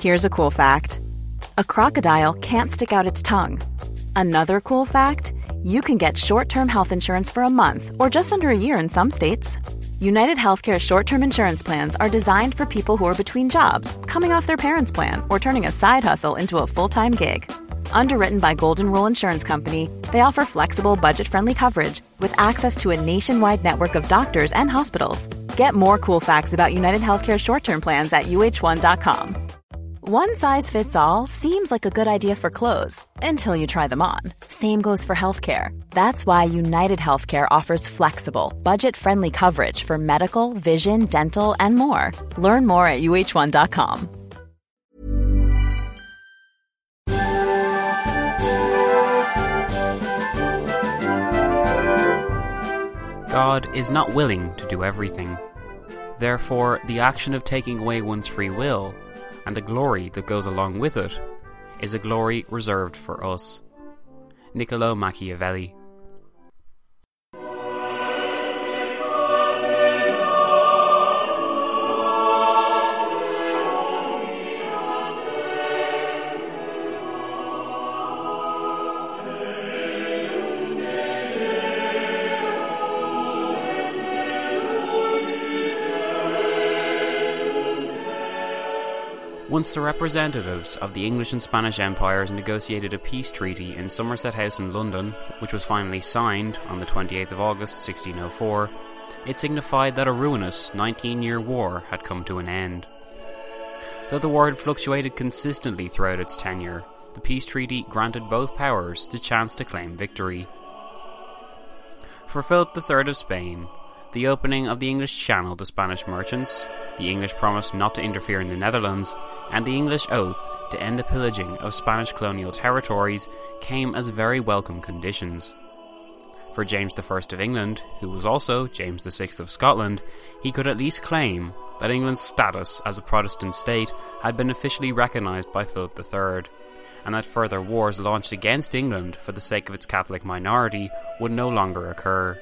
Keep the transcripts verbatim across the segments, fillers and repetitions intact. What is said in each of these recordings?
Here's a cool fact. A crocodile can't stick out its tongue. Another cool fact, you can get short-term health insurance for a month or just under a year in some states. United Healthcare short-term insurance plans are designed for people who are between jobs, coming off their parents' plan, or turning a side hustle into a full-time gig. Underwritten by Golden Rule Insurance Company, they offer flexible, budget-friendly coverage with access to a nationwide network of doctors and hospitals. Get more cool facts about United Healthcare short-term plans at U H one dot com. One size fits all seems like a good idea for clothes until you try them on. Same goes for healthcare. That's why United Healthcare offers flexible, budget-friendly coverage for medical, vision, dental, and more. Learn more at U H one dot com. God is not willing to do everything. Therefore, the action of taking away one's free will, and the glory that goes along with it, is a glory reserved for us. Niccolo Machiavelli. Once the representatives of the English and Spanish empires negotiated a peace treaty in Somerset House in London, which was finally signed on the twenty-eighth of August sixteen oh four, it signified that a ruinous nineteen-year war had come to an end. Though the war had fluctuated consistently throughout its tenure, the peace treaty granted both powers the chance to claim victory. For Philip the Third of Spain, the opening of the English Channel to Spanish merchants, the English promise not to interfere in the Netherlands, and the English oath to end the pillaging of Spanish colonial territories came as very welcome conditions. For James the First of England, who was also James the Sixth of Scotland, he could at least claim that England's status as a Protestant state had been officially recognised by Philip the Third, and that further wars launched against England for the sake of its Catholic minority would no longer occur.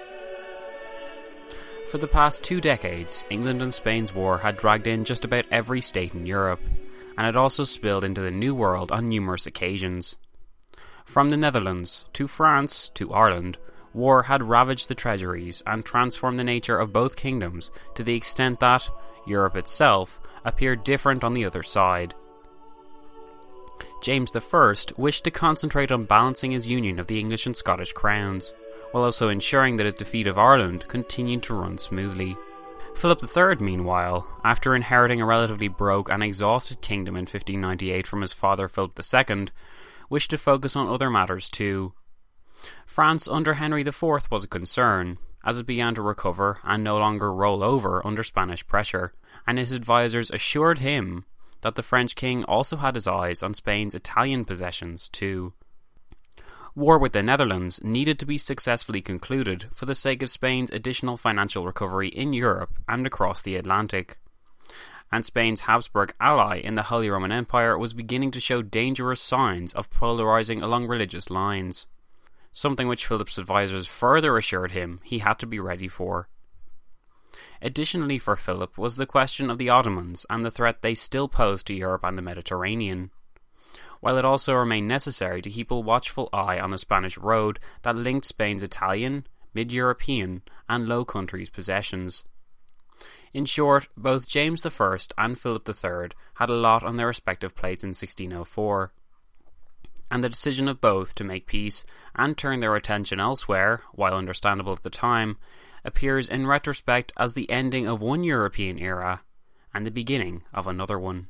For the past two decades, England and Spain's war had dragged in just about every state in Europe, and had also spilled into the New World on numerous occasions. From the Netherlands, to France, to Ireland, war had ravaged the treasuries and transformed the nature of both kingdoms to the extent that Europe itself appeared different on the other side. James the First wished to concentrate on balancing his union of the English and Scottish crowns, while also ensuring that his defeat of Ireland continued to run smoothly. Philip the Third, meanwhile, after inheriting a relatively broke and exhausted kingdom in fifteen ninety-eight from his father Philip the Second, wished to focus on other matters too. France under Henry the Fourth was a concern, as it began to recover and no longer roll over under Spanish pressure, and his advisors assured him that the French king also had his eyes on Spain's Italian possessions too. War with the Netherlands needed to be successfully concluded for the sake of Spain's additional financial recovery in Europe and across the Atlantic. And Spain's Habsburg ally in the Holy Roman Empire was beginning to show dangerous signs of polarising along religious lines, something which Philip's advisors further assured him he had to be ready for. Additionally for Philip was the question of the Ottomans and the threat they still posed to Europe and the Mediterranean, while it also remained necessary to keep a watchful eye on the Spanish road that linked Spain's Italian, mid-European and Low Countries possessions. In short, both James the First and Philip the Third had a lot on their respective plates in sixteen oh four, and the decision of both to make peace and turn their attention elsewhere, while understandable at the time, appears in retrospect as the ending of one European era and the beginning of another one.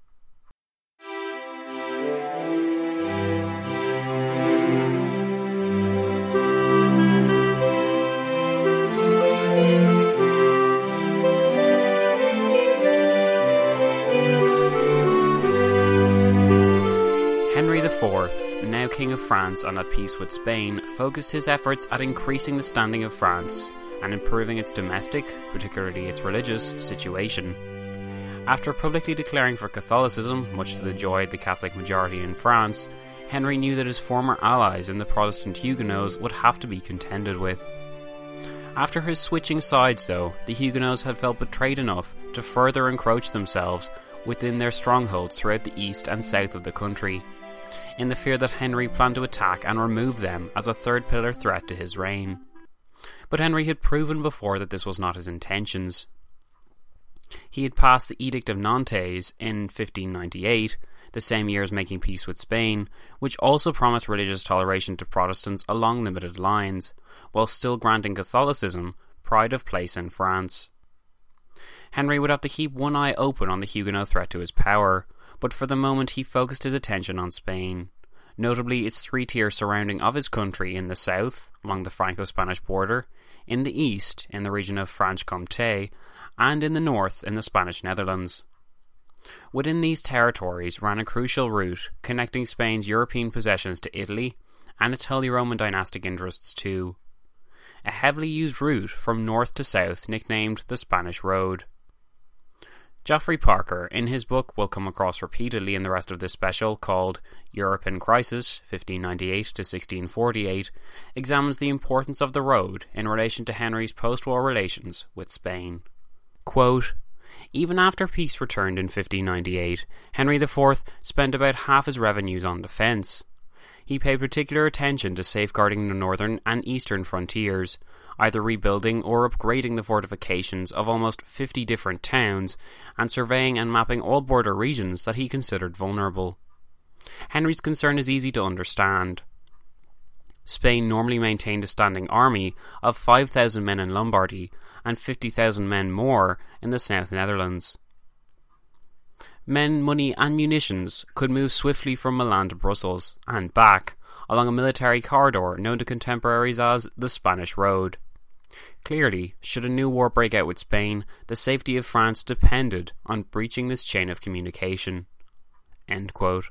Henry the Fourth, now King of France and at peace with Spain, focused his efforts at increasing the standing of France and improving its domestic, particularly its religious, situation. After publicly declaring for Catholicism, much to the joy of the Catholic majority in France, Henry knew that his former allies in the Protestant Huguenots would have to be contended with. After his switching sides, though, the Huguenots had felt betrayed enough to further encroach themselves within their strongholds throughout the east and south of the country, in the fear that Henry planned to attack and remove them as a third pillar threat to his reign. But Henry had proven before that this was not his intentions. He had passed the Edict of Nantes in fifteen ninety-eight, the same year as making peace with Spain, which also promised religious toleration to Protestants along limited lines, while still granting Catholicism pride of place in France. Henry would have to keep one eye open on the Huguenot threat to his power, but for the moment he focused his attention on Spain, notably its three-tier surrounding of his country in the south, along the Franco-Spanish border, in the east, in the region of Franche-Comté, and in the north, in the Spanish Netherlands. Within these territories ran a crucial route connecting Spain's European possessions to Italy, and its Holy Roman dynastic interests too. A heavily used route from north to south nicknamed the Spanish Road. Geoffrey Parker, in his book we'll come across repeatedly in the rest of this special called Europe in Crisis, fifteen ninety-eight to sixteen forty-eight, examines the importance of the road in relation to Henry's post-war relations with Spain. Quote, "Even after peace returned in fifteen ninety-eight, Henry the Fourth spent about half his revenues on defence. He paid particular attention to safeguarding the northern and eastern frontiers, either rebuilding or upgrading the fortifications of almost fifty different towns, and surveying and mapping all border regions that he considered vulnerable. Henry's concern is easy to understand. Spain normally maintained a standing army of five thousand men in Lombardy and fifty thousand men more in the South Netherlands. Men, money and munitions could move swiftly from Milan to Brussels and back along a military corridor known to contemporaries as the Spanish Road. Clearly, should a new war break out with Spain, the safety of France depended on breaching this chain of communication." End quote.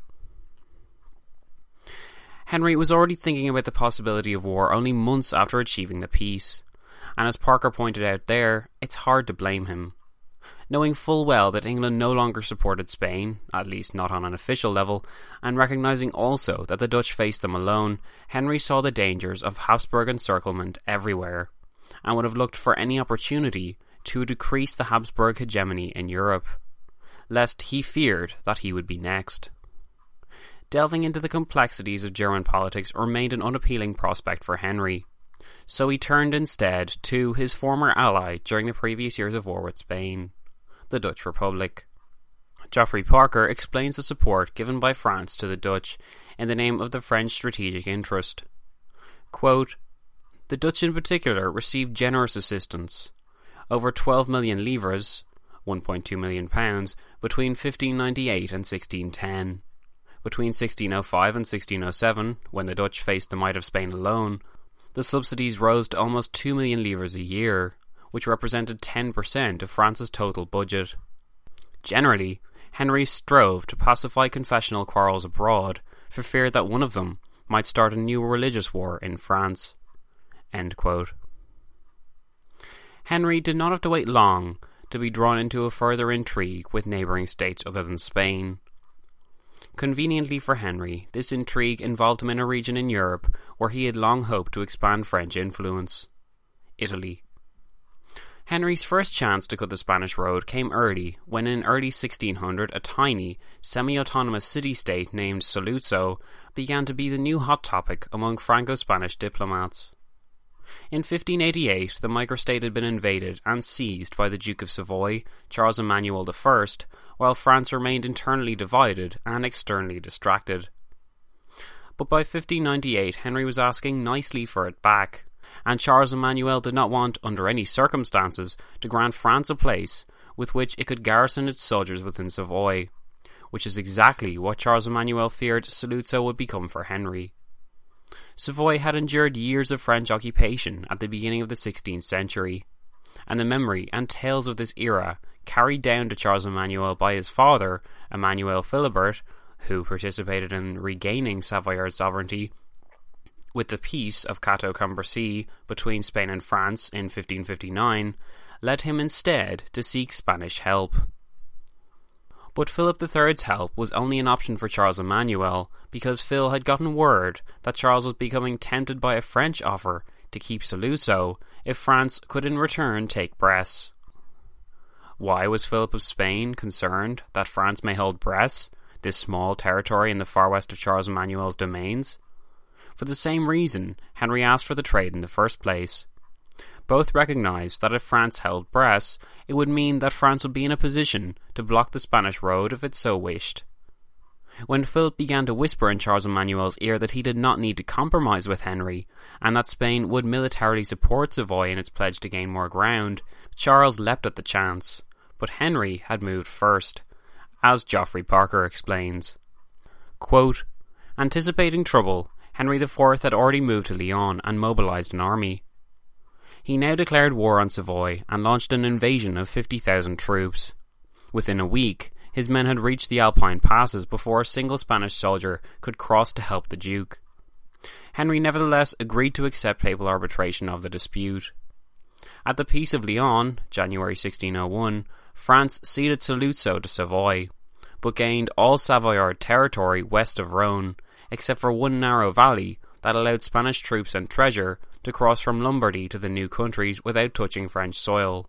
Henry was already thinking about the possibility of war only months after achieving the peace, and as Parker pointed out there, it's hard to blame him. Knowing full well that England no longer supported Spain, at least not on an official level, and recognising also that the Dutch faced them alone, Henry saw the dangers of Habsburg encirclement everywhere, and would have looked for any opportunity to decrease the Habsburg hegemony in Europe, lest he feared that he would be next. Delving into the complexities of German politics remained an unappealing prospect for Henry, so he turned instead to his former ally during the previous years of war with Spain, the Dutch Republic. Geoffrey Parker explains the support given by France to the Dutch in the name of the French strategic interest. Quote, "The Dutch in particular received generous assistance, over twelve million livres, one point two million pounds, between fifteen ninety-eight and sixteen ten. Between sixteen oh five and sixteen oh seven, when the Dutch faced the might of Spain alone, the subsidies rose to almost two million livres a year, which represented ten percent of France's total budget. Generally, Henry strove to pacify confessional quarrels abroad for fear that one of them might start a new religious war in France." End quote. Henry did not have to wait long to be drawn into a further intrigue with neighbouring states other than Spain. Conveniently for Henry, this intrigue involved him in a region in Europe where he had long hoped to expand French influence: Italy. Henry's first chance to cut the Spanish Road came early, when in early sixteen hundred a tiny, semi-autonomous city-state named Saluzzo began to be the new hot topic among Franco-Spanish diplomats. In fifteen eighty-eight, the microstate had been invaded and seized by the Duke of Savoy, Charles Emmanuel the First, while France remained internally divided and externally distracted. But by fifteen ninety-eight, Henry was asking nicely for it back, and Charles Emmanuel did not want, under any circumstances, to grant France a place with which it could garrison its soldiers within Savoy, which is exactly what Charles Emmanuel feared Saluzzo would become for Henry. Savoy had endured years of French occupation at the beginning of the sixteenth century, and the memory and tales of this era, carried down to Charles Emmanuel by his father, Emmanuel Philibert, who participated in regaining Savoyard sovereignty with the Peace of Cateau-Cambrésis between Spain and France in fifteen fifty-nine, led him instead to seek Spanish help. But Philip the Third's help was only an option for Charles Emmanuel, because Phil had gotten word that Charles was becoming tempted by a French offer to keep Saluzzo if France could in return take Brest. Why was Philip of Spain concerned that France may hold Bresse, this small territory in the far west of Charles Emmanuel's domains? For the same reason Henry asked for the trade in the first place. Both recognised that if France held Bresse, it would mean that France would be in a position to block the Spanish road if it so wished. When Philip began to whisper in Charles Emmanuel's ear that he did not need to compromise with Henry, and that Spain would militarily support Savoy in its pledge to gain more ground, Charles leapt at the chance. But Henry had moved first, as Geoffrey Parker explains. Quote, anticipating trouble, Henry the Fourth had already moved to Lyon and mobilised an army. He now declared war on Savoy and launched an invasion of fifty thousand troops. Within a week, his men had reached the Alpine passes before a single Spanish soldier could cross to help the Duke. Henry nevertheless agreed to accept papal arbitration of the dispute. At the Peace of Lyon, January sixteen oh one, France ceded Saluzzo to Savoy, but gained all Savoyard territory west of Rhone, except for one narrow valley that allowed Spanish troops and treasure to cross from Lombardy to the new countries without touching French soil.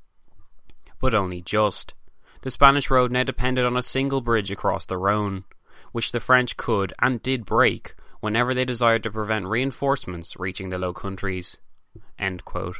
But only just. The Spanish road now depended on a single bridge across the Rhone, which the French could and did break whenever they desired to prevent reinforcements reaching the Low Countries. End quote.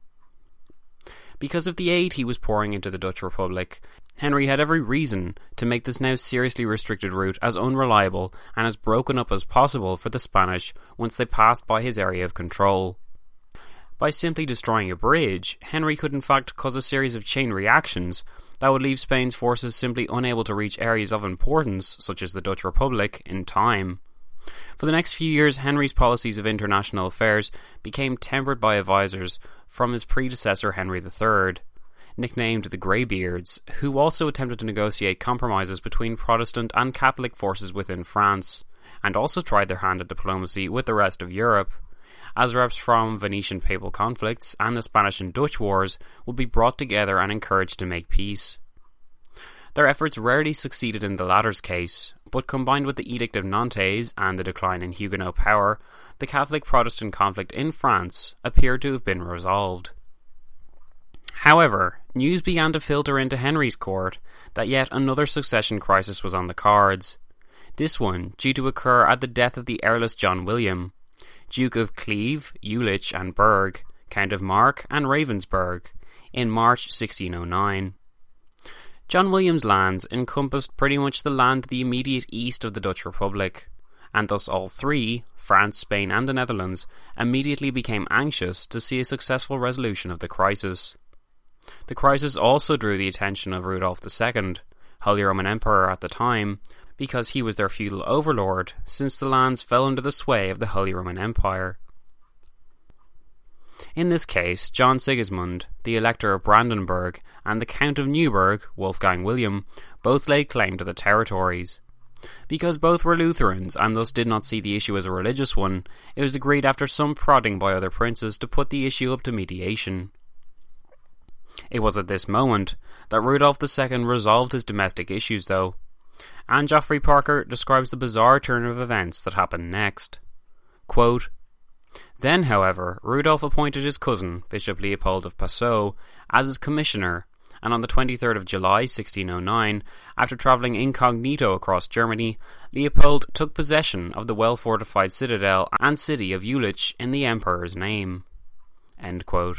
Because of the aid he was pouring into the Dutch Republic, Henry had every reason to make this now seriously restricted route as unreliable and as broken up as possible for the Spanish once they passed by his area of control. By simply destroying a bridge, Henry could in fact cause a series of chain reactions that would leave Spain's forces simply unable to reach areas of importance, such as the Dutch Republic, in time. For the next few years, Henry's policies of international affairs became tempered by advisors from his predecessor Henry the Third, nicknamed the Greybeards, who also attempted to negotiate compromises between Protestant and Catholic forces within France, and also tried their hand at diplomacy with the rest of Europe, as reps from Venetian papal conflicts and the Spanish and Dutch wars would be brought together and encouraged to make peace. Their efforts rarely succeeded in the latter's case, but combined with the Edict of Nantes and the decline in Huguenot power, the Catholic-Protestant conflict in France appeared to have been resolved. However, news began to filter into Henry's court that yet another succession crisis was on the cards. This one due to occur at the death of the heirless John William, Duke of Cleves, Jülich and Berg, Count of Mark and Ravensberg, in March sixteen oh nine. John William's lands encompassed pretty much the land to the immediate east of the Dutch Republic, and thus all three, France, Spain and the Netherlands, immediately became anxious to see a successful resolution of the crisis. The crisis also drew the attention of Rudolph the Second, Holy Roman Emperor at the time, because he was their feudal overlord, since the lands fell under the sway of the Holy Roman Empire. In this case, John Sigismund, the Elector of Brandenburg, and the Count of Neuburg, Wolfgang William, both laid claim to the territories. Because both were Lutherans and thus did not see the issue as a religious one, it was agreed after some prodding by other princes to put the issue up to mediation. It was at this moment that Rudolph the Second resolved his domestic issues, though, and Geoffrey Parker describes the bizarre turn of events that happened next. Quote, Then, however, Rudolph appointed his cousin, Bishop Leopold of Passau, as his commissioner, and on the twenty-third of July sixteen oh nine, after travelling incognito across Germany, Leopold took possession of the well-fortified citadel and city of Jülich in the Emperor's name. End quote.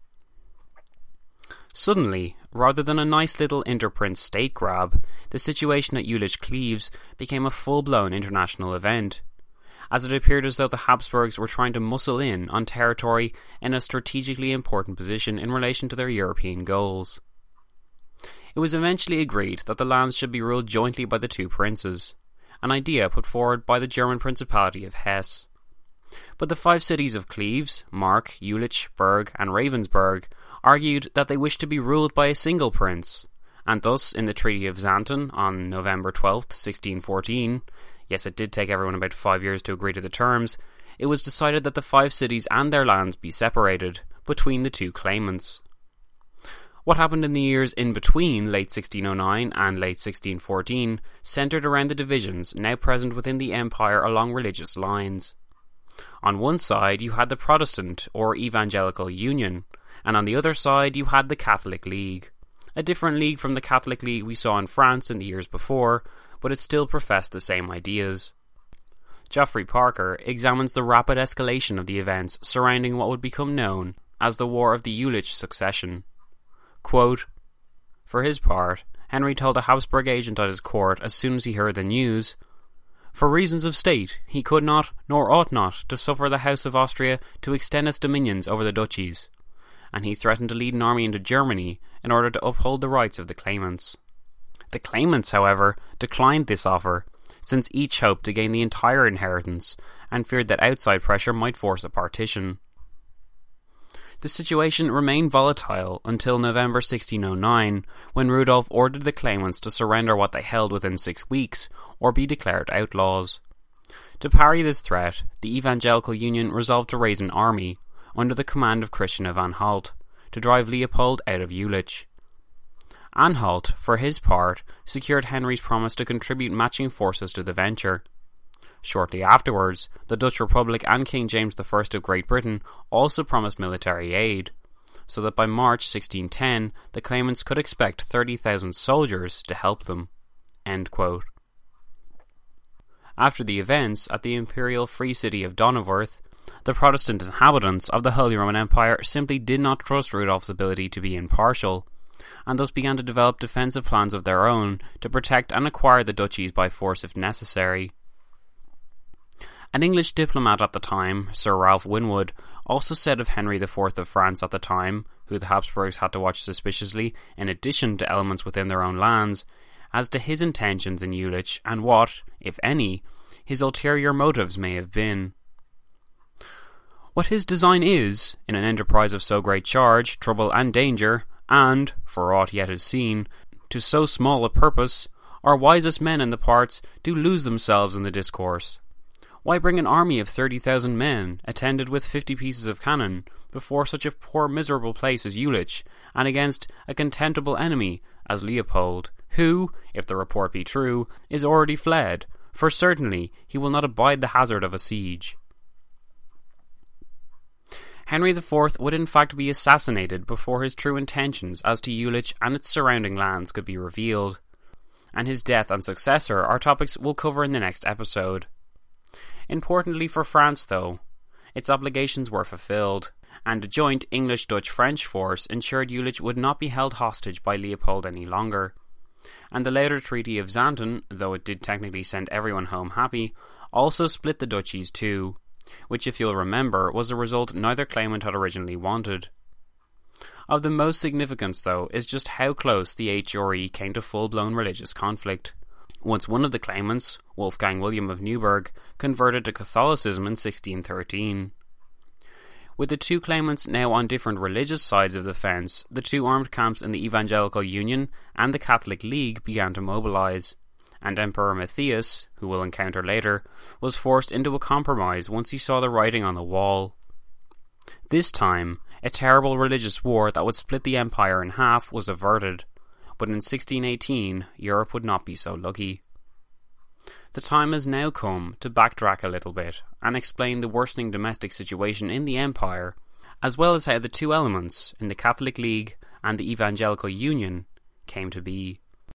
Suddenly, rather than a nice little interprince state grab, the situation at Jülich-Cleves became a full-blown international event, as it appeared as though the Habsburgs were trying to muscle in on territory in a strategically important position in relation to their European goals. It was eventually agreed that the lands should be ruled jointly by the two princes, an idea put forward by the German Principality of Hesse. But the five cities of Cleves, Mark, Jülich, Berg and Ravensberg argued that they wished to be ruled by a single prince, and thus in the Treaty of Xanten on November twelfth, sixteen fourteen, yes, it did take everyone about five years to agree to the terms, it was decided that the five cities and their lands be separated between the two claimants. What happened in the years in between late sixteen oh nine and late sixteen fourteen centred around the divisions now present within the empire along religious lines. On one side you had the Protestant or Evangelical Union, and on the other side you had the Catholic League, a different league from the Catholic League we saw in France in the years before, but it still professed the same ideas. Geoffrey Parker examines the rapid escalation of the events surrounding what would become known as the War of the Jülich Succession. Quote, "For his part, Henry told a Habsburg agent at his court as soon as he heard the news, for reasons of state, he could not, nor ought not, to suffer the House of Austria to extend its dominions over the duchies, and he threatened to lead an army into Germany in order to uphold the rights of the claimants. The claimants, however, declined this offer, since each hoped to gain the entire inheritance, and feared that outside pressure might force a partition. The situation remained volatile until November sixteen oh nine, when Rudolf ordered the claimants to surrender what they held within six weeks, or be declared outlaws. To parry this threat, the Evangelical Union resolved to raise an army, under the command of Christian of Anhalt, to drive Leopold out of Jülich. Anhalt, for his part, secured Henry's promise to contribute matching forces to the venture. Shortly afterwards, the Dutch Republic and King James the First of Great Britain also promised military aid, so that by March sixteen ten the claimants could expect thirty thousand soldiers to help them." End quote. After the events at the imperial free city of Donauwörth, the Protestant inhabitants of the Holy Roman Empire simply did not trust Rudolph's ability to be impartial, and thus began to develop defensive plans of their own to protect and acquire the duchies by force if necessary. An English diplomat at the time, Sir Ralph Winwood, also said of Henry the Fourth of France at the time, who the Habsburgs had to watch suspiciously, in addition to elements within their own lands, as to his intentions in Jülich and what, if any, his ulterior motives may have been. "What his design is, in an enterprise of so great charge, trouble, and danger, and, for aught yet is seen, to so small a purpose, our wisest men in the parts do lose themselves in the discourse. Why bring an army of thirty thousand men, attended with fifty pieces of cannon, before such a poor miserable place as Jülich, and against a contemptible enemy as Leopold, who, if the report be true, is already fled, for certainly he will not abide the hazard of a siege." Henry the Fourth would in fact be assassinated before his true intentions as to Jülich and its surrounding lands could be revealed, and his death and successor are topics we'll cover in the next episode. Importantly for France, though, its obligations were fulfilled, and a joint English-Dutch-French force ensured Jülich would not be held hostage by Leopold any longer, and the later Treaty of Xanten, though it did technically send everyone home happy, also split the duchies too, which, if you'll remember, was a result neither claimant had originally wanted. Of the most significance, though, is just how close the H R E came to full-blown religious conflict. Once one of the claimants, Wolfgang William of Neuburg, converted to Catholicism in sixteen thirteen. With the two claimants now on different religious sides of the fence, the two armed camps in the Evangelical Union and the Catholic League began to mobilise, and Emperor Matthias, who we'll encounter later, was forced into a compromise once he saw the writing on the wall. This time, a terrible religious war that would split the empire in half was averted, but in sixteen eighteen, Europe would not be so lucky. The time has now come to backtrack a little bit and explain the worsening domestic situation in the empire, as well as how the two elements in the Catholic League and the Evangelical Union came to be.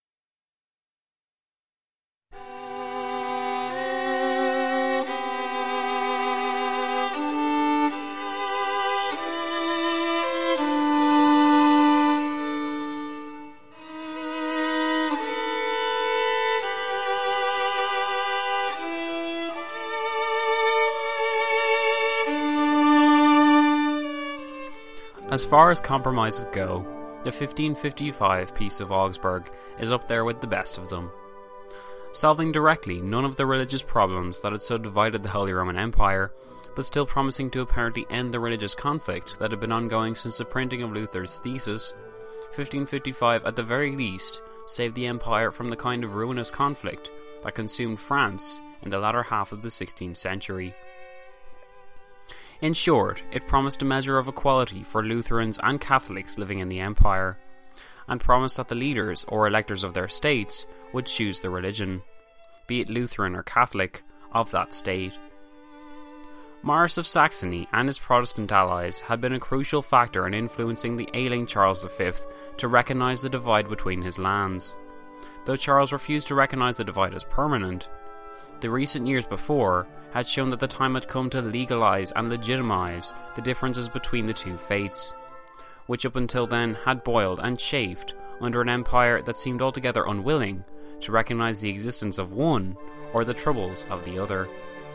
As far as compromises go, the fifteen fifty-five Peace of Augsburg is up there with the best of them. Solving directly none of the religious problems that had so divided the Holy Roman Empire, but still promising to apparently end the religious conflict that had been ongoing since the printing of Luther's thesis, fifteen fifty-five at the very least saved the empire from the kind of ruinous conflict that consumed France in the latter half of the sixteenth century. In short, it promised a measure of equality for Lutherans and Catholics living in the empire, and promised that the leaders or electors of their states would choose the religion, be it Lutheran or Catholic, of that state. Maurice of Saxony and his Protestant allies had been a crucial factor in influencing the ailing Charles the Fifth to recognise the divide between his lands. Though Charles refused to recognise the divide as permanent, the recent years before had shown that the time had come to legalise and legitimise the differences between the two faiths, which up until then had boiled and chafed under an empire that seemed altogether unwilling to recognise the existence of one or the troubles of the other.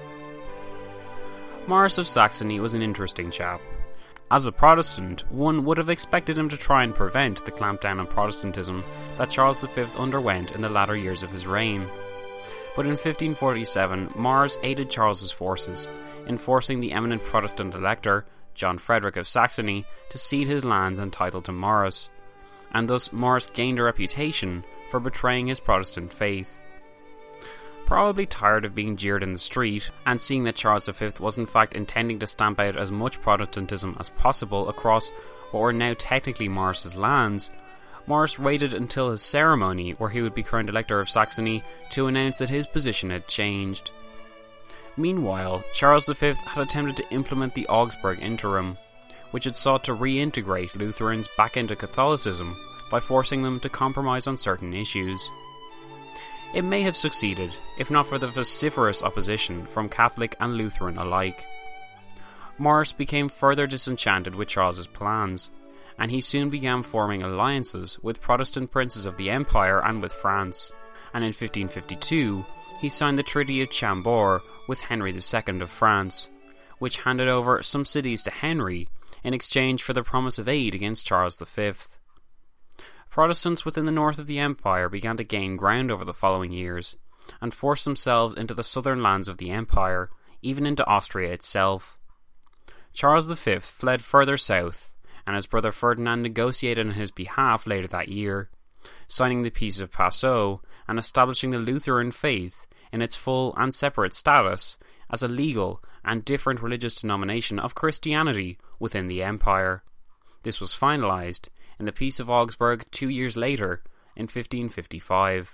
Maurice of Saxony was an interesting chap. As a Protestant, one would have expected him to try and prevent the clampdown on Protestantism that Charles the Fifth underwent in the latter years of his reign. But in fifteen forty-seven, Maurice aided Charles's forces in forcing the eminent Protestant elector, John Frederick of Saxony, to cede his lands and title to Maurice, and thus Maurice gained a reputation for betraying his Protestant faith. Probably tired of being jeered in the street, and seeing that Charles the Fifth was in fact intending to stamp out as much Protestantism as possible across what were now technically Maurice's lands, Maurice waited until his ceremony, where he would be crowned Elector of Saxony, to announce that his position had changed. Meanwhile, Charles the Fifth had attempted to implement the Augsburg Interim, which had sought to reintegrate Lutherans back into Catholicism by forcing them to compromise on certain issues. It may have succeeded, if not for the vociferous opposition from Catholic and Lutheran alike. Maurice became further disenchanted with Charles's plans, and he soon began forming alliances with Protestant princes of the Empire and with France, and in fifteen fifty-two he signed the Treaty of Chambord with Henry the Second of France, which handed over some cities to Henry in exchange for the promise of aid against Charles the Fifth. Protestants within the north of the empire began to gain ground over the following years, and forced themselves into the southern lands of the empire, even into Austria itself. Charles the Fifth fled further south, and his brother Ferdinand negotiated on his behalf later that year, signing the Peace of Passau and establishing the Lutheran faith in its full and separate status as a legal and different religious denomination of Christianity within the empire. This was finalised in the Peace of Augsburg two years later, in fifteen fifty-five.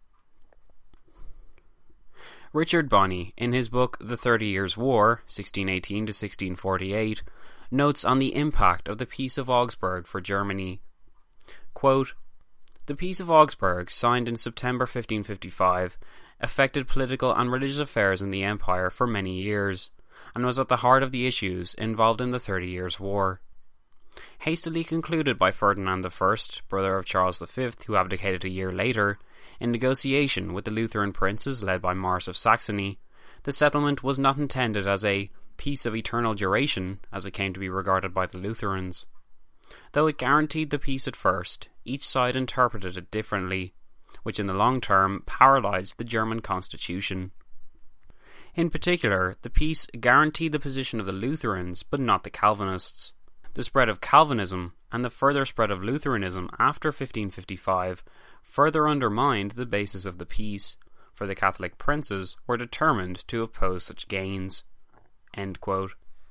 Richard Bonney, in his book The Thirty Years' War, sixteen eighteen to sixteen forty-eight, notes on the impact of the Peace of Augsburg for Germany. Quote, "The Peace of Augsburg, signed in September fifteen fifty-five, affected political and religious affairs in the empire for many years, and was at the heart of the issues involved in the Thirty Years' War. Hastily concluded by Ferdinand the First, brother of Charles the Fifth, who abdicated a year later, in negotiation with the Lutheran princes led by Maurice of Saxony, the settlement was not intended as a peace of eternal duration, as it came to be regarded by the Lutherans. Though it guaranteed the peace at first, each side interpreted it differently, which in the long term paralysed the German constitution. In particular, the peace guaranteed the position of the Lutherans, but not the Calvinists. The spread of Calvinism and the further spread of Lutheranism after fifteen fifty-five further undermined the basis of the peace, for the Catholic princes were determined to oppose such gains." End quote.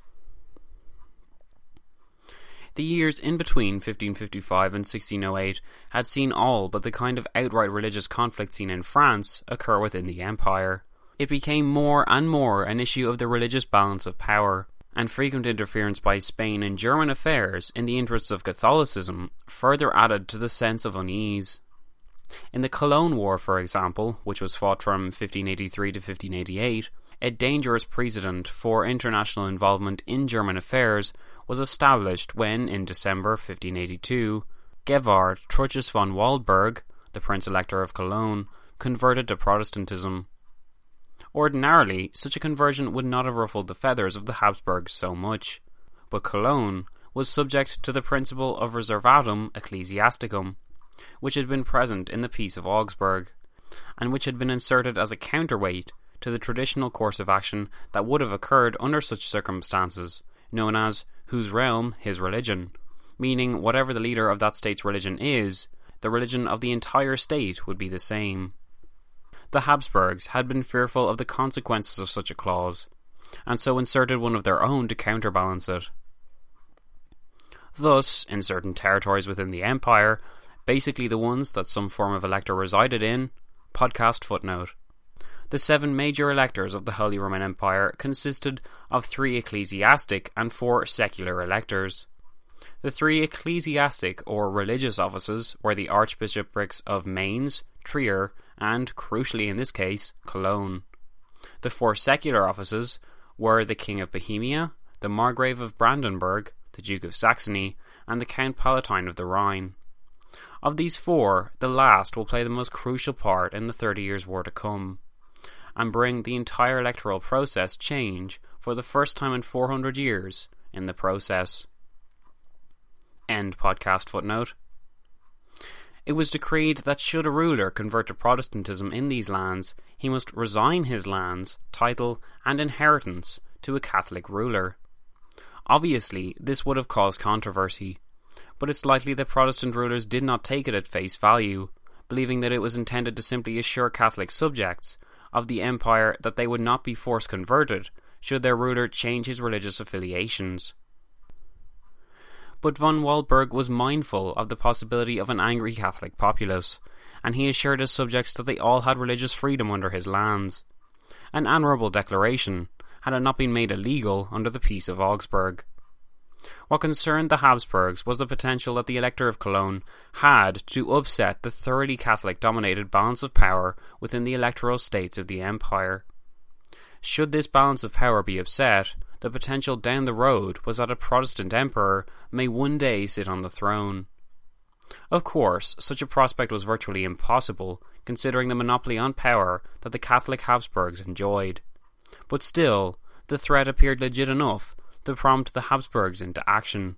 The years in between fifteen fifty-five and sixteen oh eight had seen all but the kind of outright religious conflict seen in France occur within the empire. It became more and more an issue of the religious balance of power, and frequent interference by Spain in German affairs in the interests of Catholicism further added to the sense of unease. In the Cologne War, for example, which was fought from fifteen eighty-three to fifteen eighty-eight, a dangerous precedent for international involvement in German affairs was established when, in December fifteen eighty-two, Geward Truchas von Waldburg, the Prince-Elector of Cologne, converted to Protestantism. Ordinarily, such a conversion would not have ruffled the feathers of the Habsburgs so much, but Cologne was subject to the principle of reservatum ecclesiasticum, which had been present in the Peace of Augsburg, and which had been inserted as a counterweight to the traditional course of action that would have occurred under such circumstances, known as whose realm, his religion, meaning whatever the leader of that state's religion is, the religion of the entire state would be the same. The Habsburgs had been fearful of the consequences of such a clause, and so inserted one of their own to counterbalance it. Thus, in certain territories within the empire, basically the ones that some form of elector resided in, podcast footnote, The seven major electors of the Holy Roman Empire consisted of three ecclesiastic and four secular electors. The three ecclesiastic or religious offices were the archbishoprics of Mainz, Trier, and, crucially in this case, Cologne. The four secular offices were the King of Bohemia, the Margrave of Brandenburg, the Duke of Saxony, and the Count Palatine of the Rhine. Of these four, the last will play the most crucial part in the Thirty Years' War to come, and bring the entire electoral process change for the first time in four hundred years in the process. End podcast footnote. It was decreed that should a ruler convert to Protestantism in these lands, he must resign his lands, title, and inheritance to a Catholic ruler. Obviously, this would have caused controversy, but it's likely that Protestant rulers did not take it at face value, believing that it was intended to simply assure Catholic subjects of the empire that they would not be force converted should their ruler change his religious affiliations. But von Waldburg was mindful of the possibility of an angry Catholic populace, and he assured his subjects that they all had religious freedom under his lands. An admirable declaration, had it not been made illegal under the Peace of Augsburg. What concerned the Habsburgs was the potential that the Elector of Cologne had to upset the thoroughly Catholic-dominated balance of power within the electoral states of the empire. Should this balance of power be upset, the potential down the road was that a Protestant emperor may one day sit on the throne. Of course, such a prospect was virtually impossible, considering the monopoly on power that the Catholic Habsburgs enjoyed. But still, the threat appeared legit enough to prompt the Habsburgs into action.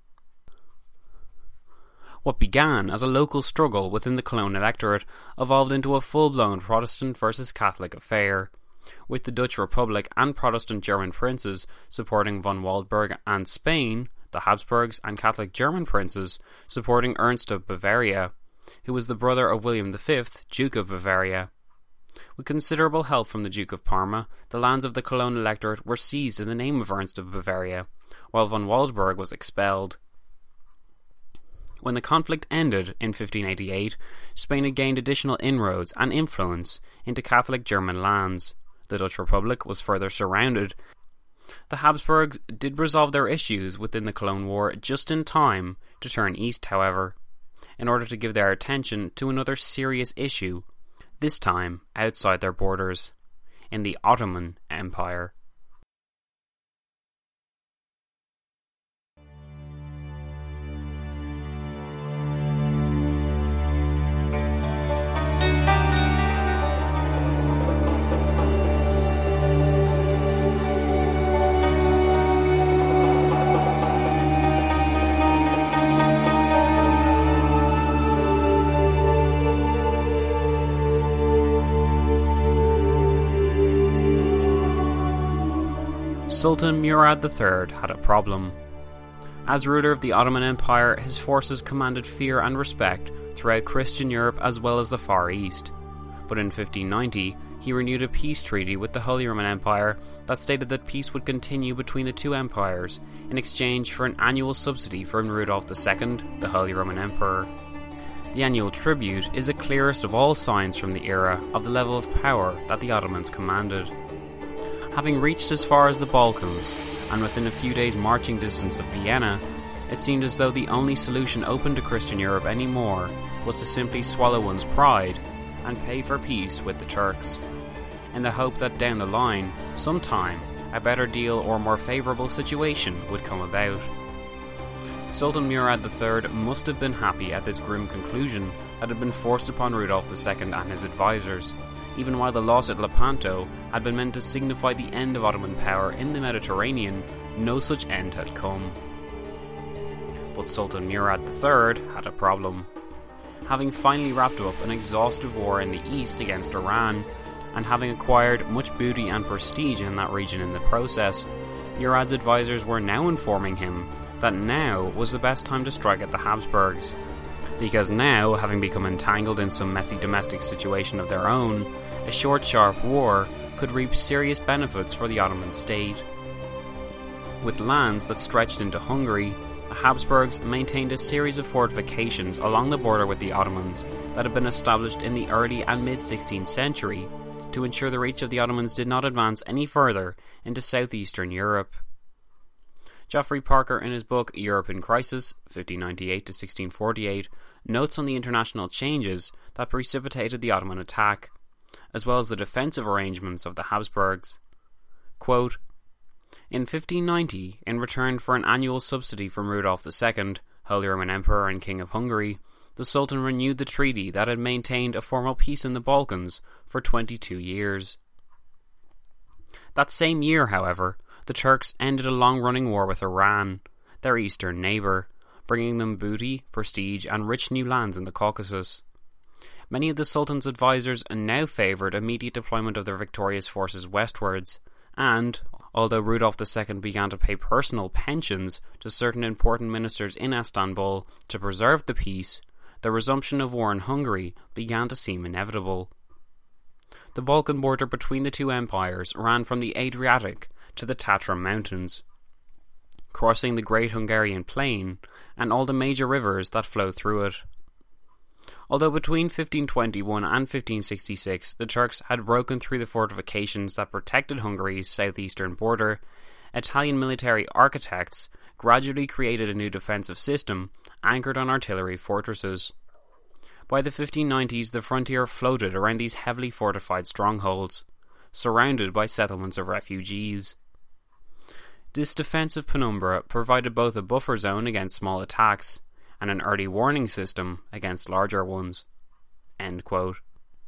What began as a local struggle within the Cologne electorate evolved into a full-blown Protestant versus Catholic affair, with the Dutch Republic and Protestant German princes supporting von Waldburg and Spain, the Habsburgs and Catholic German princes supporting Ernst of Bavaria, who was the brother of William the Fifth, Duke of Bavaria. With considerable help from the Duke of Parma, the lands of the Cologne electorate were seized in the name of Ernst of Bavaria, while von Waldburg was expelled. When the conflict ended in fifteen eighty-eight, Spain had gained additional inroads and influence into Catholic German lands. The Dutch Republic was further surrounded. The Habsburgs did resolve their issues within the Cologne War just in time to turn east, however, in order to give their attention to another serious issue, this time outside their borders, in the Ottoman Empire. Sultan Murad the Third had a problem. As ruler of the Ottoman Empire, his forces commanded fear and respect throughout Christian Europe as well as the Far East. But in fifteen ninety, he renewed a peace treaty with the Holy Roman Empire that stated that peace would continue between the two empires in exchange for an annual subsidy from Rudolf the Second, the Holy Roman Emperor. The annual tribute is the clearest of all signs from the era of the level of power that the Ottomans commanded. Having reached as far as the Balkans, and within a few days' marching distance of Vienna, it seemed as though the only solution open to Christian Europe anymore was to simply swallow one's pride and pay for peace with the Turks, in the hope that down the line, sometime, a better deal or more favourable situation would come about. Sultan Murad the Third must have been happy at this grim conclusion that had been forced upon Rudolf the Second and his advisors, even while the loss at Lepanto had been meant to signify the end of Ottoman power in the Mediterranean. No such end had come. But Sultan Murad the Third had a problem. Having finally wrapped up an exhaustive war in the east against Iran, and having acquired much booty and prestige in that region in the process, Murad's advisors were now informing him that now was the best time to strike at the Habsburgs, because now, having become entangled in some messy domestic situation of their own, a short, sharp war could reap serious benefits for the Ottoman state. With lands that stretched into Hungary, the Habsburgs maintained a series of fortifications along the border with the Ottomans that had been established in the early and mid-sixteenth century to ensure the reach of the Ottomans did not advance any further into southeastern Europe. Geoffrey Parker, in his book Europe in Crisis, fifteen ninety-eight to sixteen forty-eight, notes on the international changes that precipitated the Ottoman attack, as well as the defensive arrangements of the Habsburgs. Quote, in fifteen ninety, in return for an annual subsidy from Rudolf the Second, Holy Roman Emperor and King of Hungary, the Sultan renewed the treaty that had maintained a formal peace in the Balkans for twenty-two years. That same year, however, the Turks ended a long-running war with Iran, their eastern neighbour, bringing them booty, prestige and rich new lands in the Caucasus. Many of the Sultan's advisors now favoured immediate deployment of their victorious forces westwards, and, although Rudolf the Second began to pay personal pensions to certain important ministers in Istanbul to preserve the peace, the resumption of war in Hungary began to seem inevitable. The Balkan border between the two empires ran from the Adriatic to the Tatra Mountains, crossing the Great Hungarian Plain and all the major rivers that flow through it. Although between fifteen twenty-one and fifteen sixty-six the Turks had broken through the fortifications that protected Hungary's southeastern border, Italian military architects gradually created a new defensive system anchored on artillery fortresses. By the fifteen nineties, the frontier floated around these heavily fortified strongholds, surrounded by settlements of refugees. This defensive penumbra provided both a buffer zone against small attacks and an early warning system against larger ones. End quote.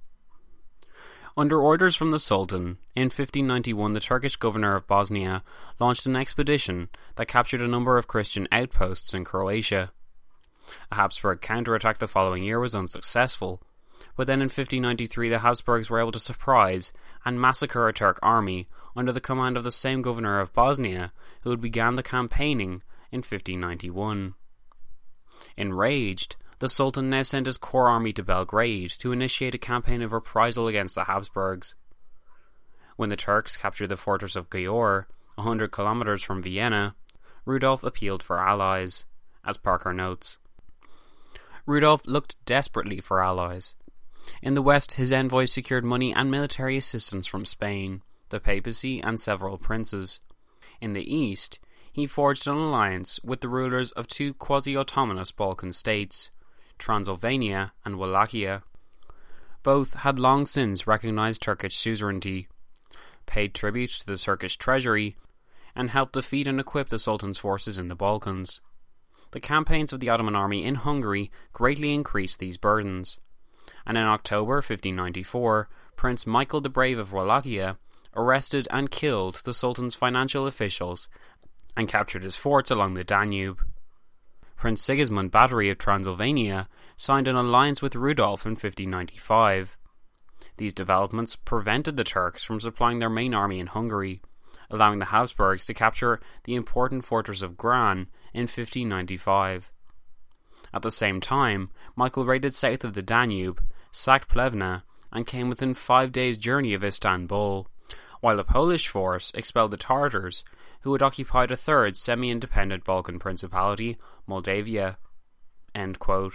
Under orders from the Sultan, in fifteen ninety-one the Turkish governor of Bosnia launched an expedition that captured a number of Christian outposts in Croatia. A Habsburg counterattack the following year was unsuccessful, but then in fifteen ninety-three the Habsburgs were able to surprise and massacre a Turk army under the command of the same governor of Bosnia who had began the campaigning in fifteen ninety-one. Enraged, the Sultan now sent his core army to Belgrade to initiate a campaign of reprisal against the Habsburgs. When the Turks captured the fortress of Győr, a hundred kilometres from Vienna, Rudolf appealed for allies, as Parker notes. Rudolf looked desperately for allies. In the west, his envoys secured money and military assistance from Spain, the papacy and several princes. In the east, he forged an alliance with the rulers of two quasi-autonomous Balkan states, Transylvania and Wallachia. Both had long since recognized Turkish suzerainty, paid tribute to the Turkish treasury, and helped defeat and equip the Sultan's forces in the Balkans. The campaigns of the Ottoman army in Hungary greatly increased these burdens, and in October fifteen ninety-four, Prince Michael the Brave of Wallachia arrested and killed the Sultan's financial officials and captured his forts along the Danube. Prince Sigismund Bathory of Transylvania signed an alliance with Rudolf in fifteen ninety-five. These developments prevented the Turks from supplying their main army in Hungary, allowing the Habsburgs to capture the important fortress of Gran in fifteen ninety-five. At the same time, Michael raided south of the Danube, sacked Plevna, and came within five days' journey of Istanbul, while a Polish force expelled the Tartars, who had occupied a third semi-independent Balkan principality, Moldavia. End quote.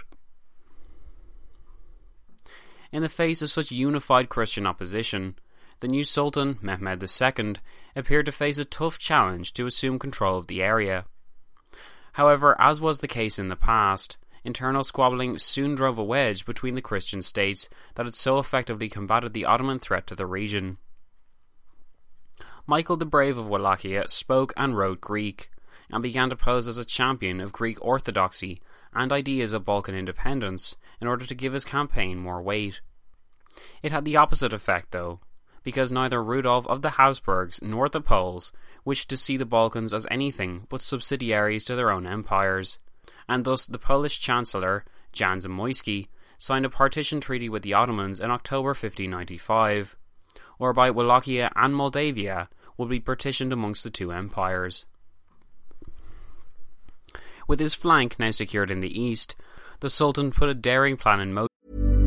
In the face of such unified Christian opposition, the new Sultan, Mehmed the Second, appeared to face a tough challenge to assume control of the area. However, as was the case in the past, internal squabbling soon drove a wedge between the Christian states that had so effectively combated the Ottoman threat to the region. Michael the Brave of Wallachia spoke and wrote Greek, and began to pose as a champion of Greek orthodoxy and ideas of Balkan independence in order to give his campaign more weight. It had the opposite effect, though, because neither Rudolf of the Habsburgs nor the Poles wished to see the Balkans as anything but subsidiaries to their own empires, and thus the Polish Chancellor, Jan Zamoyski, signed a partition treaty with the Ottomans in October fifteen ninety-five, whereby Wallachia and Moldavia would be partitioned amongst the two empires. With his flank now secured in the east, the Sultan put a daring plan in motion.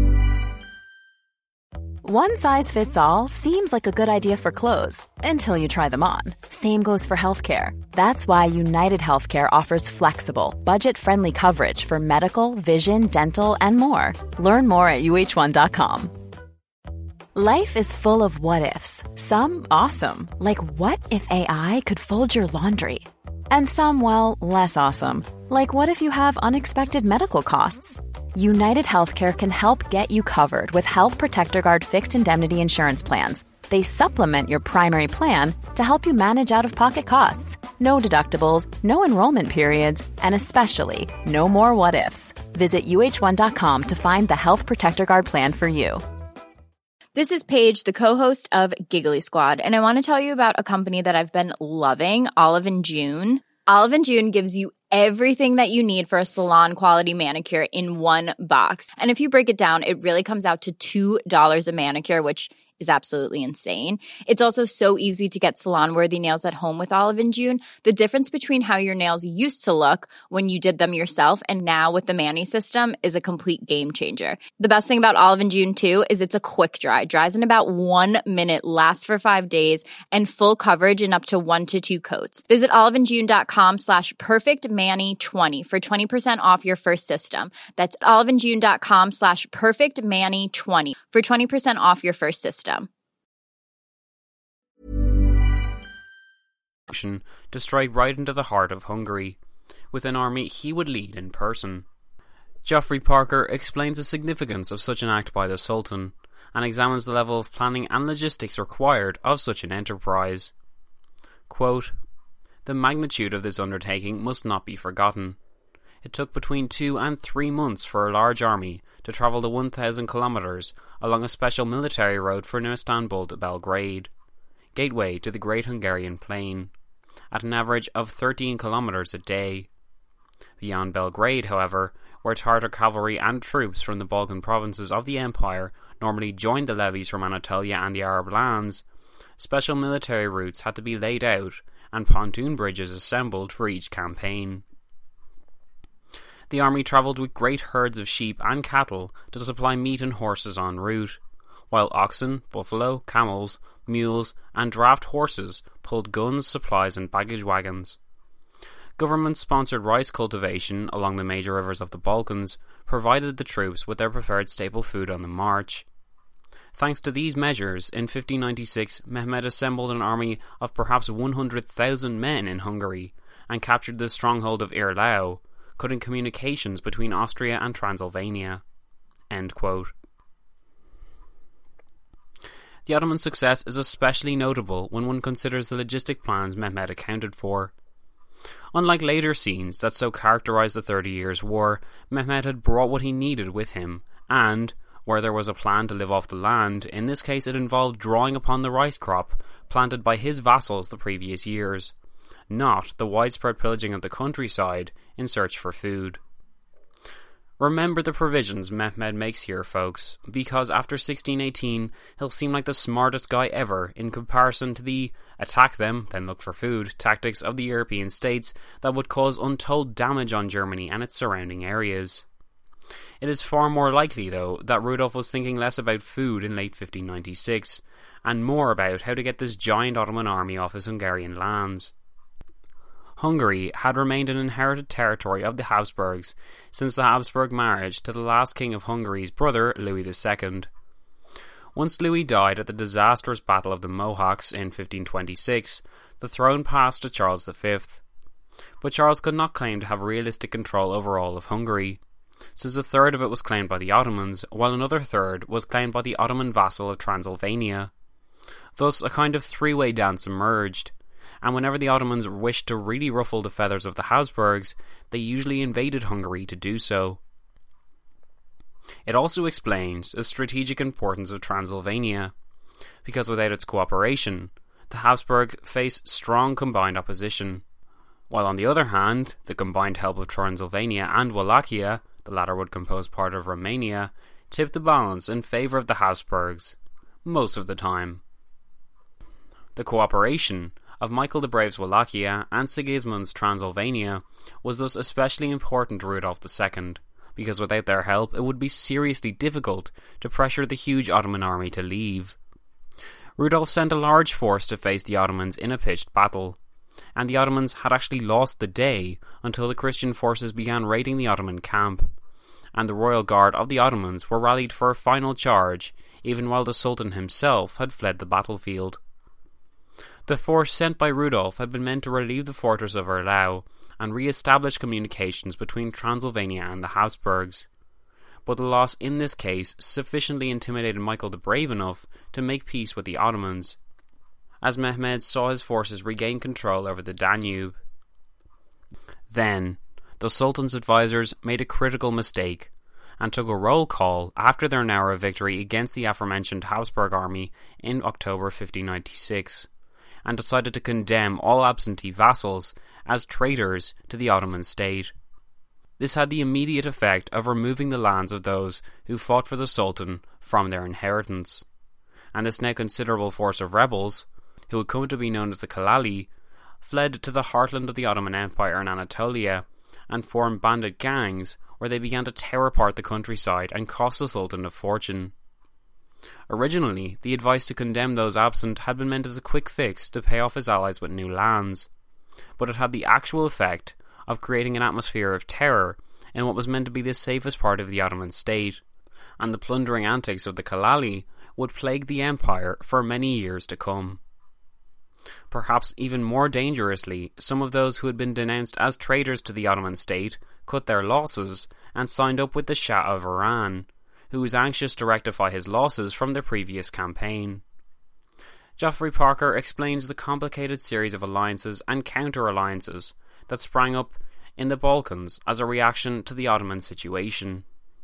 One size fits all seems like a good idea for clothes until you try them on. Same goes for healthcare. That's why United Healthcare offers flexible, budget-friendly coverage for medical, vision, dental, and more. Learn more at U H one dot com. Life is full of what-ifs. Some awesome, like what if A I could fold your laundry? And some, well, less awesome, like what if you have unexpected medical costs? United Healthcare can help get you covered with Health Protector Guard fixed indemnity insurance plans. They supplement your primary plan to help you manage out-of-pocket costs. No deductibles, no enrollment periods, and especially no more what-ifs. Visit U H one dot com to find the Health Protector Guard plan for you. This is Paige, the co-host of Giggly Squad, and I want to tell you about a company that I've been loving, Olive and June. Olive and June gives you everything that you need for a salon-quality manicure in one box. And if you break it down, it really comes out to two dollars a manicure, which is absolutely insane. It's also so easy to get salon-worthy nails at home with Olive and June. The difference between how your nails used to look when you did them yourself and now with the Mani system is a complete game changer. The best thing about Olive and June, too, is it's a quick dry. Dries in about one minute, lasts for five days, and full coverage in up to one to two coats. Visit oliveandjune.com slash perfectmani20 for twenty percent off your first system. That's oliveandjune.com slash perfectmani20 for twenty percent off your first system. To strike right into the heart of Hungary, with an army he would lead in person. Geoffrey Parker explains the significance of such an act by the Sultan, and examines the level of planning and logistics required of such an enterprise. Quote, "The magnitude of this undertaking must not be forgotten. It took between two and three months for a large army to travel the one thousand kilometres along a special military road from Istanbul to Belgrade, gateway to the Great Hungarian Plain, at an average of thirteen kilometres a day. Beyond Belgrade, however, where Tartar cavalry and troops from the Balkan provinces of the Empire normally joined the levies from Anatolia and the Arab lands, special military routes had to be laid out and pontoon bridges assembled for each campaign. The army travelled with great herds of sheep and cattle to supply meat and horses en route, while oxen, buffalo, camels, mules, and draft horses pulled guns, supplies, and baggage wagons. Government-sponsored rice cultivation along the major rivers of the Balkans provided the troops with their preferred staple food on the march. Thanks to these measures, in fifteen ninety-six, Mehmed assembled an army of perhaps one hundred thousand men in Hungary and captured the stronghold of Irlau, cutting communications between Austria and Transylvania." End quote. The Ottoman success is especially notable when one considers the logistic plans Mehmed accounted for. Unlike later scenes that so characterised the Thirty Years' War, Mehmed had brought what he needed with him, and, where there was a plan to live off the land, in this case it involved drawing upon the rice crop planted by his vassals the previous years, not the widespread pillaging of the countryside in search for food. Remember the provisions Mehmed makes here, folks, because after sixteen eighteen he'll seem like the smartest guy ever in comparison to the attack them, then look for food tactics of the European states that would cause untold damage on Germany and its surrounding areas. It is far more likely, though, that Rudolf was thinking less about food in late fifteen ninety-six, and more about how to get this giant Ottoman army off his Hungarian lands. Hungary had remained an inherited territory of the Habsburgs since the Habsburg marriage to the last king of Hungary's brother, Louis the Second. Once Louis died at the disastrous Battle of the Mohawks in fifteen twenty-six, the throne passed to Charles the Fifth. But Charles could not claim to have realistic control over all of Hungary, since a third of it was claimed by the Ottomans, while another third was claimed by the Ottoman vassal of Transylvania. Thus, a kind of three-way dance emerged, and whenever the Ottomans wished to really ruffle the feathers of the Habsburgs, they usually invaded Hungary to do so. It also explains the strategic importance of Transylvania, because without its cooperation, the Habsburgs faced strong combined opposition, while on the other hand, the combined help of Transylvania and Wallachia, the latter would compose part of Romania, tipped the balance in favour of the Habsburgs, most of the time. The cooperation of Michael the Brave's Wallachia and Sigismund's Transylvania was thus especially important to Rudolf the Second, because without their help it would be seriously difficult to pressure the huge Ottoman army to leave. Rudolf sent a large force to face the Ottomans in a pitched battle, and the Ottomans had actually lost the day until the Christian forces began raiding the Ottoman camp, and the royal guard of the Ottomans were rallied for a final charge, even while the Sultan himself had fled the battlefield. The force sent by Rudolf had been meant to relieve the fortress of Eylau and re-establish communications between Transylvania and the Habsburgs. But the loss in this case sufficiently intimidated Michael the Brave enough to make peace with the Ottomans, as Mehmed saw his forces regain control over the Danube. Then, the Sultan's advisors made a critical mistake and took a roll call after their narrow victory against the aforementioned Habsburg army in October fifteen ninety-six, and decided to condemn all absentee vassals as traitors to the Ottoman state. This had the immediate effect of removing the lands of those who fought for the Sultan from their inheritance, and this now considerable force of rebels, who had come to be known as the Kalali, fled to the heartland of the Ottoman Empire in Anatolia and formed bandit gangs where they began to tear apart the countryside and cost the Sultan a fortune. Originally, the advice to condemn those absent had been meant as a quick fix to pay off his allies with new lands, but it had the actual effect of creating an atmosphere of terror in what was meant to be the safest part of the Ottoman state, and the plundering antics of the Kalali would plague the empire for many years to come. Perhaps even more dangerously, some of those who had been denounced as traitors to the Ottoman state cut their losses and signed up with the Shah of Iran, who was anxious to rectify his losses from the previous campaign. Geoffrey Parker explains the complicated series of alliances and counter-alliances that sprang up in the Balkans as a reaction to the Ottoman situation.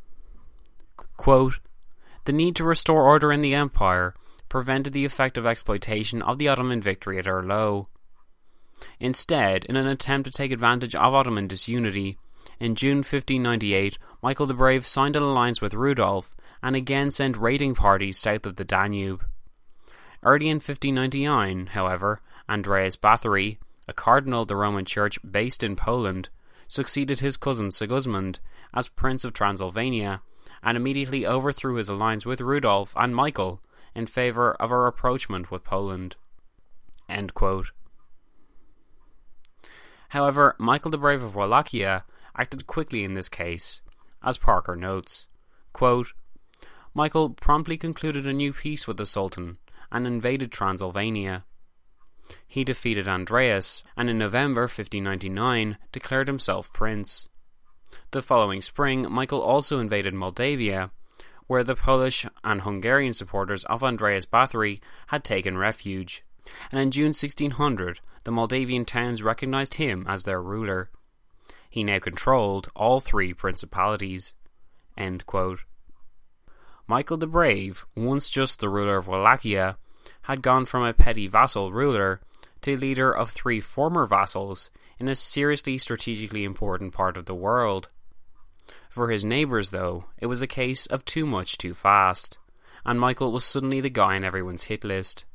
Quote, "The need to restore order in the empire prevented the effective exploitation of the Ottoman victory at Eylau. Instead, in an attempt to take advantage of Ottoman disunity, in June fifteen ninety-eight, Michael the Brave signed an alliance with Rudolf and again sent raiding parties south of the Danube. Early in fifteen ninety-nine, however, Andreas Bathory, a cardinal of the Roman Church based in Poland, succeeded his cousin Sigismund as Prince of Transylvania and immediately overthrew his alliance with Rudolf and Michael in favour of a rapprochement with Poland." End quote. However, Michael the Brave of Wallachia acted quickly in this case, as Parker notes. Quote, "Michael promptly concluded a new peace with the Sultan and invaded Transylvania. He defeated Andreas, and in November fifteen ninety-nine declared himself prince. The following spring, Michael also invaded Moldavia, where the Polish and Hungarian supporters of Andreas Bathory had taken refuge, and in June sixteen hundred the Moldavian towns recognized him as their ruler. He now controlled all three principalities." End quote. Michael the Brave, once just the ruler of Wallachia, had gone from a petty vassal ruler to leader of three former vassals in a seriously strategically important part of the world. For his neighbours, though, it was a case of too much too fast, and Michael was suddenly the guy on everyone's hit list.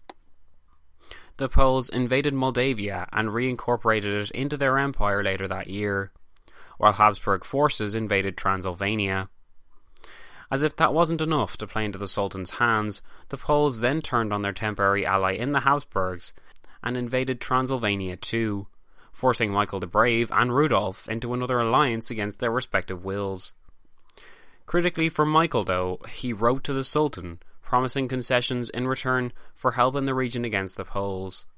The Poles invaded Moldavia and reincorporated it into their empire later that year, while Habsburg forces invaded Transylvania. As if that wasn't enough to play into the Sultan's hands, the Poles then turned on their temporary ally in the Habsburgs and invaded Transylvania too, forcing Michael the Brave and Rudolf into another alliance against their respective wills. Critically for Michael, though, he wrote to the Sultan, promising concessions in return for help in the region against the Poles.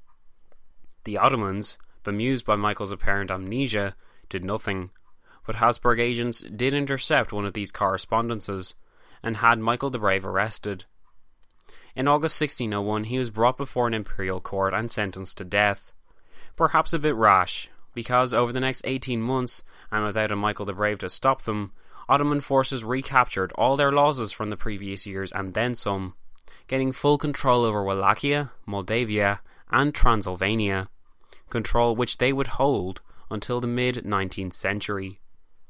The Ottomans, bemused by Michael's apparent amnesia, did nothing, but Habsburg agents did intercept one of these correspondences and had Michael the Brave arrested. In August sixteen oh one, he was brought before an imperial court and sentenced to death. Perhaps a bit rash, because over the next eighteen months, and without a Michael the Brave to stop them, Ottoman forces recaptured all their losses from the previous years and then some, gaining full control over Wallachia, Moldavia, and Transylvania, control which they would hold until the mid-nineteenth century.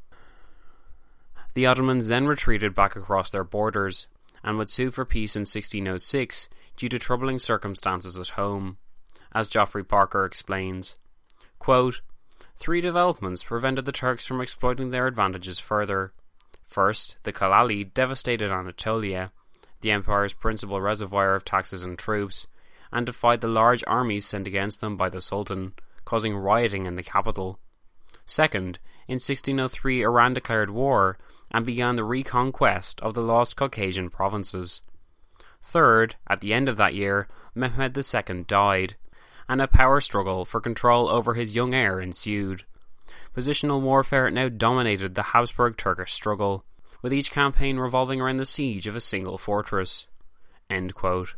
The Ottomans then retreated back across their borders, and would sue for peace in sixteen oh six due to troubling circumstances at home. As Geoffrey Parker explains, quote, "Three developments prevented the Turks from exploiting their advantages further. First, the Kalali devastated Anatolia, the empire's principal reservoir of taxes and troops, and defied the large armies sent against them by the Sultan, causing rioting in the capital. Second, in sixteen oh three Iran declared war and began the reconquest of the lost Caucasian provinces. Third, at the end of that year, Mehmed the Second died, and a power struggle for control over his young heir ensued. Positional warfare now dominated the Habsburg-Turkish struggle, with each campaign revolving around the siege of a single fortress." End quote.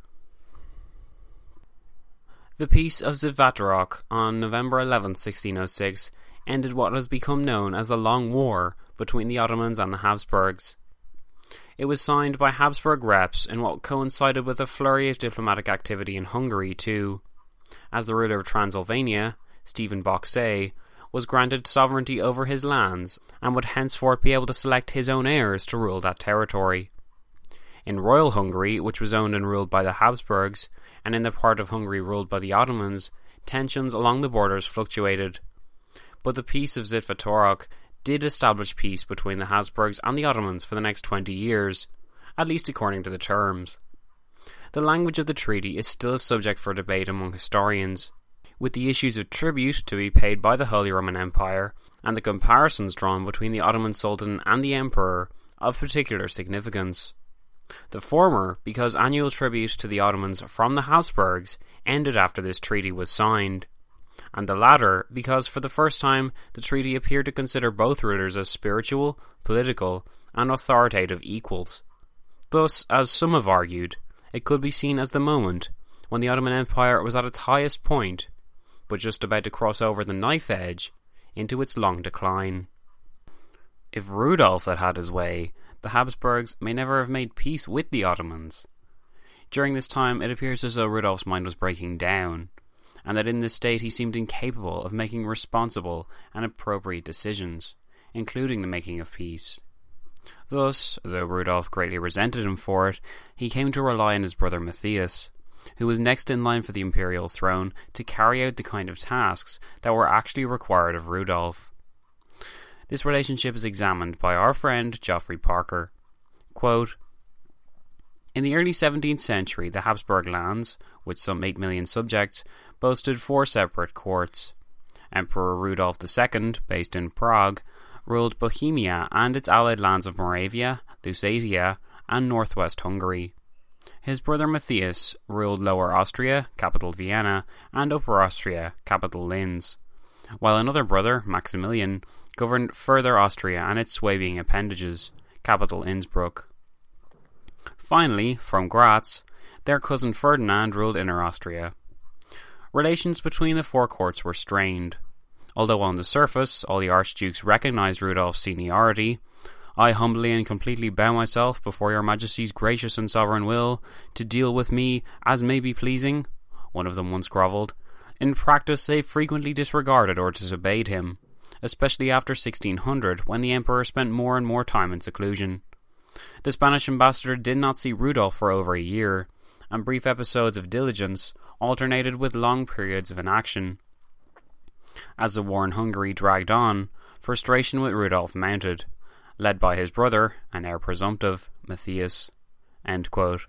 The Peace of Zivotvorok on November eleventh, sixteen oh six, ended what has become known as the Long War between the Ottomans and the Habsburgs. It was signed by Habsburg reps in what coincided with a flurry of diplomatic activity in Hungary too, as the ruler of Transylvania, Stephen Bocsay, was granted sovereignty over his lands and would henceforth be able to select his own heirs to rule that territory. In Royal Hungary, which was owned and ruled by the Habsburgs, and in the part of Hungary ruled by the Ottomans, tensions along the borders fluctuated. But the Peace of Zivotvorok did establish peace between the Habsburgs and the Ottomans for the next twenty years, at least according to the terms. The language of the treaty is still a subject for debate among historians, with the issues of tribute to be paid by the Holy Roman Empire and the comparisons drawn between the Ottoman Sultan and the Emperor of particular significance. The former because annual tribute to the Ottomans from the Habsburgs ended after this treaty was signed, and the latter because for the first time the treaty appeared to consider both rulers as spiritual, political, and authoritative equals. Thus, as some have argued, it could be seen as the moment when the Ottoman Empire was at its highest point, but just about to cross over the knife edge into its long decline. If Rudolf had had his way, the Habsburgs may never have made peace with the Ottomans. During this time, it appears as though Rudolf's mind was breaking down, and that in this state he seemed incapable of making responsible and appropriate decisions, including the making of peace. Thus, though Rudolf greatly resented him for it, he came to rely on his brother Matthias, who was next in line for the imperial throne, to carry out the kind of tasks that were actually required of Rudolf. This relationship is examined by our friend Geoffrey Parker. Quote, "In the early seventeenth century, the Habsburg lands, with some eight million subjects, boasted four separate courts. Emperor Rudolf the Second, based in Prague, ruled Bohemia and its allied lands of Moravia, Lusatia, and northwest Hungary. His brother Matthias ruled Lower Austria, capital Vienna, and Upper Austria, capital Linz, while another brother, Maximilian, governed Further Austria and its Swabian appendages, capital Innsbruck. Finally, from Graz, their cousin Ferdinand ruled Inner Austria. Relations between the four courts were strained. Although on the surface all the archdukes recognised Rudolf's seniority, "I humbly and completely bow myself before your Majesty's gracious and sovereign will to deal with me as may be pleasing," one of them once grovelled. In practice they frequently disregarded or disobeyed him, especially after sixteen hundred, when the Emperor spent more and more time in seclusion. The Spanish ambassador did not see Rudolf for over a year, and brief episodes of diligence alternated with long periods of inaction. As the war in Hungary dragged on, frustration with Rudolf mounted, led by his brother, and heir presumptive, Matthias. End quote.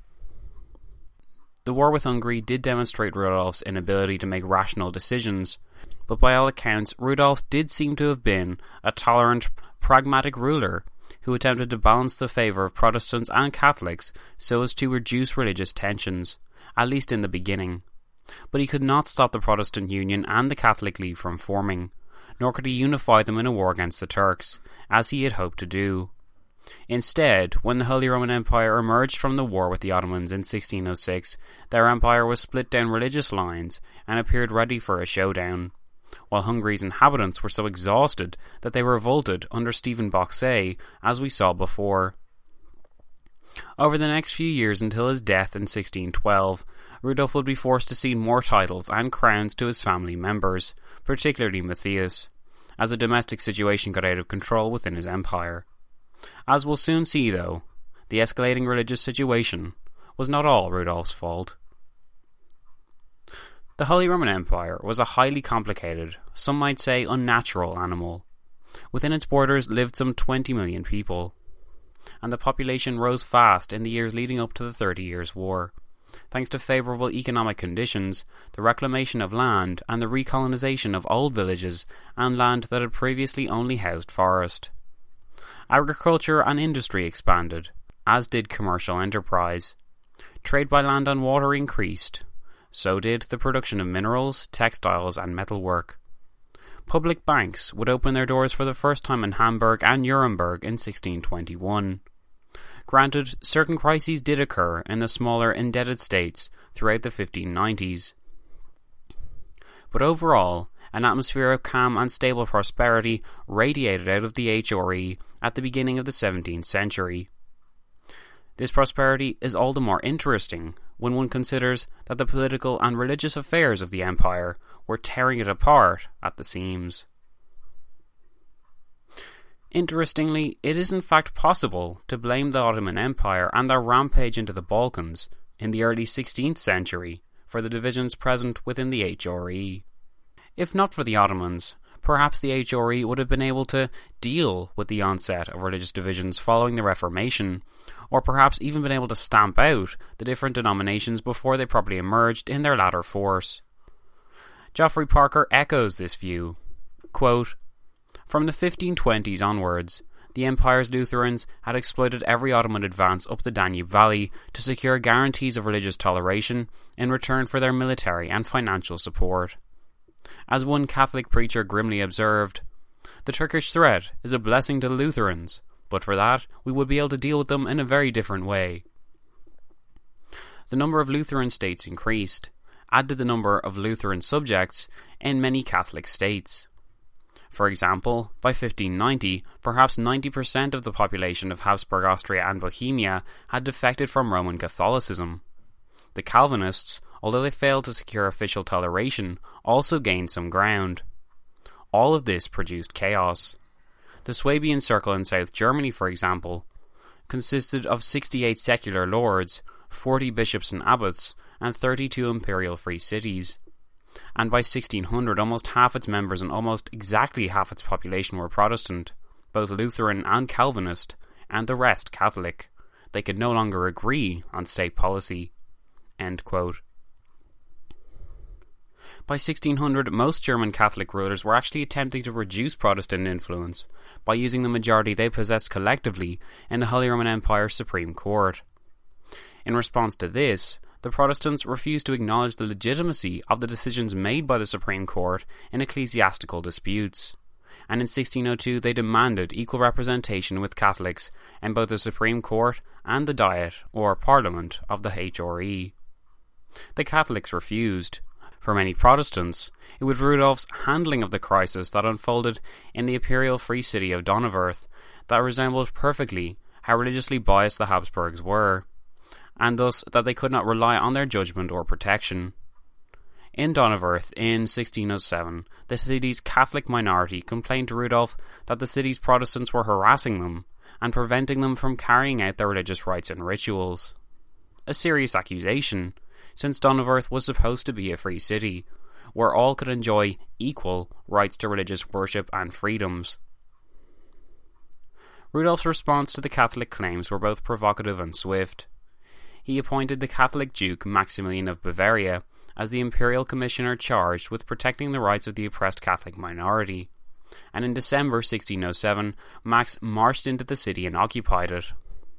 The war with Hungary did demonstrate Rudolf's inability to make rational decisions, but by all accounts, Rudolf did seem to have been a tolerant, pragmatic ruler who attempted to balance the favour of Protestants and Catholics so as to reduce religious tensions, at least in the beginning. But he could not stop the Protestant Union and the Catholic League from forming, nor could he unify them in a war against the Turks, as he had hoped to do. Instead, when the Holy Roman Empire emerged from the war with the Ottomans in sixteen oh six, their empire was split down religious lines and appeared ready for a showdown, while Hungary's inhabitants were so exhausted that they revolted under Stephen Bocsay, as we saw before. Over the next few years until his death in sixteen twelve, Rudolf would be forced to cede more titles and crowns to his family members, particularly Matthias, as the domestic situation got out of control within his empire. As we'll soon see, though, the escalating religious situation was not all Rudolf's fault. The Holy Roman Empire was a highly complicated, some might say unnatural animal. Within its borders lived some twenty million people, and the population rose fast in the years leading up to the Thirty Years' War, Thanks to favourable economic conditions, the reclamation of land and the recolonisation of old villages and land that had previously only housed forest. Agriculture and industry expanded, as did commercial enterprise. Trade by land and water increased. So did the production of minerals, textiles and metalwork. Public banks would open their doors for the first time in Hamburg and Nuremberg in sixteen twenty-one. Granted, certain crises did occur in the smaller indebted states throughout the fifteen nineties. But overall, an atmosphere of calm and stable prosperity radiated out of the H R E at the beginning of the seventeenth century. This prosperity is all the more interesting when one considers that the political and religious affairs of the empire were tearing it apart at the seams. Interestingly, it is in fact possible to blame the Ottoman Empire and their rampage into the Balkans in the early sixteenth century for the divisions present within the H R E. If not for the Ottomans, perhaps the H R E would have been able to deal with the onset of religious divisions following the Reformation, or perhaps even been able to stamp out the different denominations before they properly emerged in their latter force. Geoffrey Parker echoes this view. Quote, "From the fifteen twenties onwards, the Empire's Lutherans had exploited every Ottoman advance up the Danube Valley to secure guarantees of religious toleration in return for their military and financial support. As one Catholic preacher grimly observed, the Turkish threat is a blessing to the Lutherans, but for that we would be able to deal with them in a very different way." The number of Lutheran states increased, as did the number of Lutheran subjects in many Catholic states. For example, by fifteen ninety, perhaps ninety percent of the population of Habsburg Austria and Bohemia had defected from Roman Catholicism. The Calvinists, although they failed to secure official toleration, also gained some ground. All of this produced chaos. The Swabian Circle in South Germany, for example, consisted of sixty-eight secular lords, forty bishops and abbots, and thirty-two imperial free cities. And by sixteen hundred, almost half its members and almost exactly half its population were Protestant, both Lutheran and Calvinist, and the rest Catholic. They could no longer agree on state policy." End quote. By sixteen hundred, most German Catholic rulers were actually attempting to reduce Protestant influence by using the majority they possessed collectively in the Holy Roman Empire's Supreme Court. In response to this, the Protestants refused to acknowledge the legitimacy of the decisions made by the Supreme Court in ecclesiastical disputes, and in sixteen oh two they demanded equal representation with Catholics in both the Supreme Court and the Diet, or Parliament, of the H R E. The Catholics refused. For many Protestants, it was Rudolph's handling of the crisis that unfolded in the imperial free city of Donauwörth that resembled perfectly how religiously biased the Habsburgs were, and thus that they could not rely on their judgment or protection. In Donauwörth, in sixteen oh seven, the city's Catholic minority complained to Rudolph that the city's Protestants were harassing them and preventing them from carrying out their religious rites and rituals. A serious accusation, since Donauwörth was supposed to be a free city, where all could enjoy equal rights to religious worship and freedoms. Rudolph's response to the Catholic claims were both provocative and swift. He appointed the Catholic Duke Maximilian of Bavaria as the imperial commissioner charged with protecting the rights of the oppressed Catholic minority, and in December sixteen oh seven, Max marched into the city and occupied it.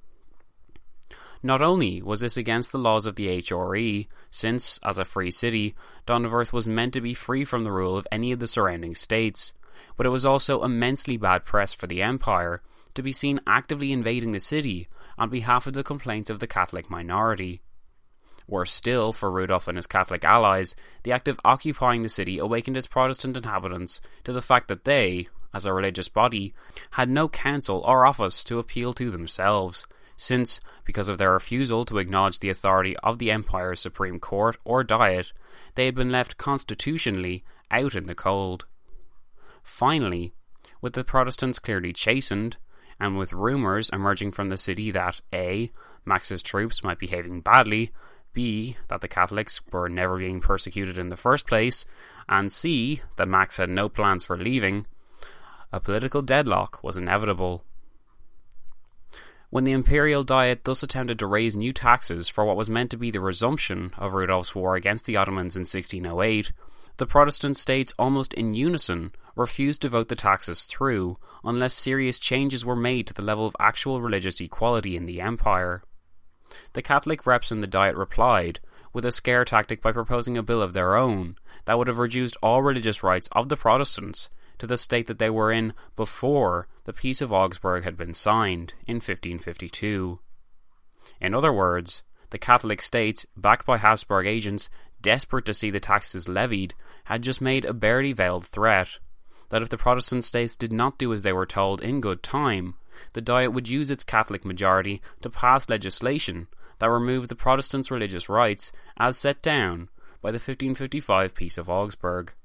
Not only was this against the laws of the H R E, since, as a free city, Donauwörth was meant to be free from the rule of any of the surrounding states, but it was also immensely bad press for the Empire to be seen actively invading the city on behalf of the complaints of the Catholic minority. Worse still, for Rudolph and his Catholic allies, the act of occupying the city awakened its Protestant inhabitants to the fact that they, as a religious body, had no council or office to appeal to themselves, since, because of their refusal to acknowledge the authority of the Empire's Supreme Court or Diet, they had been left constitutionally out in the cold. Finally, with the Protestants clearly chastened, and with rumours emerging from the city that A. Max's troops might be behaving badly, B. that the Catholics were never being persecuted in the first place, and C. that Max had no plans for leaving, a political deadlock was inevitable. When the imperial diet thus attempted to raise new taxes for what was meant to be the resumption of Rudolph's war against the Ottomans in sixteen oh eight, the Protestant states almost in unison refused to vote the taxes through unless serious changes were made to the level of actual religious equality in the empire. The Catholic reps in the Diet replied with a scare tactic by proposing a bill of their own that would have reduced all religious rights of the Protestants to the state that they were in before the Peace of Augsburg had been signed in fifteen fifty-two. In other words, the Catholic states, backed by Habsburg agents desperate to see the taxes levied, had just made a barely veiled threat that if the Protestant states did not do as they were told in good time, the Diet would use its Catholic majority to pass legislation that removed the Protestants' religious rights as set down by the fifteen fifty-five Peace of Augsburg.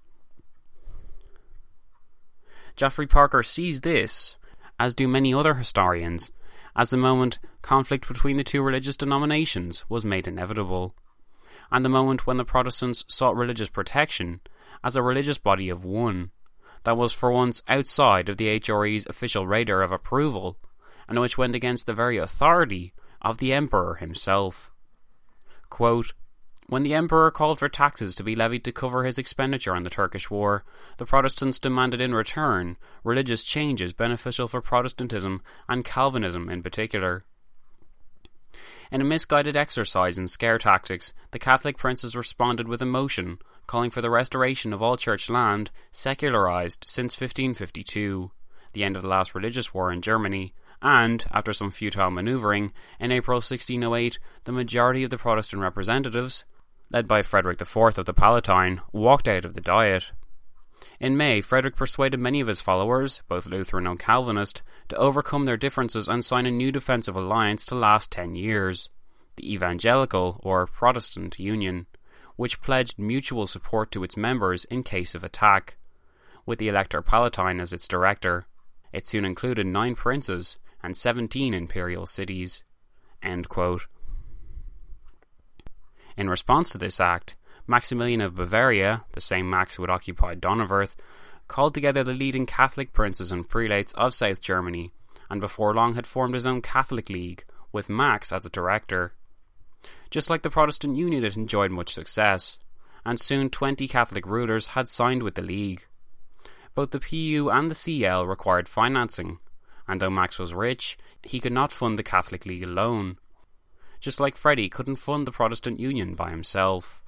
Geoffrey Parker sees this, as do many other historians, as the moment conflict between the two religious denominations was made inevitable, and the moment when the Protestants sought religious protection as a religious body of one that was for once outside of the H R E's official radar of approval, and which went against the very authority of the Emperor himself. Quote, "When the Emperor called for taxes to be levied to cover his expenditure on the Turkish war, the Protestants demanded in return religious changes beneficial for Protestantism and Calvinism in particular." In a misguided exercise in scare tactics, the Catholic princes responded with a motion calling for the restoration of all church land secularized since fifteen fifty-two, the end of the last religious war in Germany, and, after some futile manoeuvring, in April sixteen oh eight, the majority of the Protestant representatives, led by Frederick the Fourth of the Palatine, walked out of the Diet. In May, Frederick persuaded many of his followers, both Lutheran and Calvinist, to overcome their differences and sign a new defensive alliance to last ten years, the Evangelical, or Protestant, Union, which pledged mutual support to its members in case of attack. With the Elector Palatine as its director, it soon included nine princes and seventeen imperial cities. End quote. In response to this act, Maximilian of Bavaria, the same Max who had occupied Donauwörth, called together the leading Catholic princes and prelates of South Germany, and before long had formed his own Catholic League, with Max as the director. Just like the Protestant Union, it enjoyed much success, and soon twenty Catholic rulers had signed with the League. Both the P U and the C L required financing, and though Max was rich, he could not fund the Catholic League alone, just like Freddy couldn't fund the Protestant Union by himself.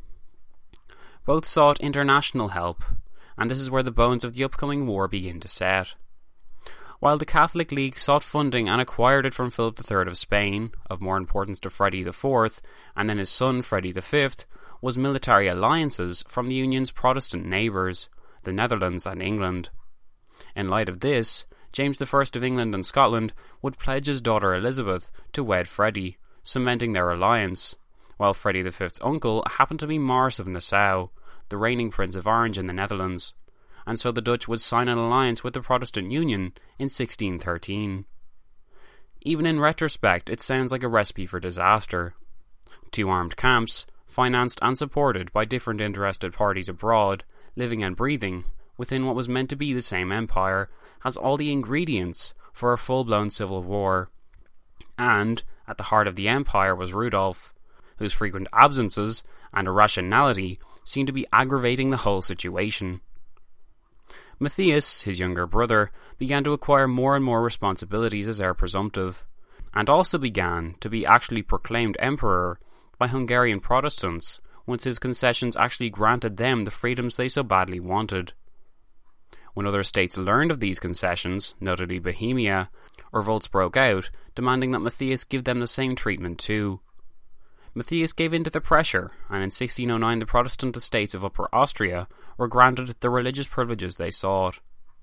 Both sought international help, and this is where the bones of the upcoming war begin to set. While the Catholic League sought funding and acquired it from Philip the Third of Spain, of more importance to Freddy the Fourth, and then his son Freddy the Fifth, was military alliances from the Union's Protestant neighbours, the Netherlands and England. In light of this, James the First of England and Scotland would pledge his daughter Elizabeth to wed Freddy, cementing their alliance, while Freddy the Fifth's uncle happened to be Maurice of Nassau, the reigning Prince of Orange in the Netherlands, and so the Dutch would sign an alliance with the Protestant Union in sixteen thirteen. Even in retrospect, it sounds like a recipe for disaster. Two armed camps, financed and supported by different interested parties abroad, living and breathing within what was meant to be the same empire, has all the ingredients for a full-blown civil war. And, at the heart of the empire was Rudolph, whose frequent absences and irrationality seemed to be aggravating the whole situation. Matthias, his younger brother, began to acquire more and more responsibilities as heir presumptive, and also began to be actually proclaimed emperor by Hungarian Protestants once his concessions actually granted them the freedoms they so badly wanted. When other states learned of these concessions, notably Bohemia, revolts broke out, demanding that Matthias give them the same treatment too. Matthias gave in to the pressure, and in sixteen oh nine the Protestant estates of Upper Austria were granted the religious privileges they sought.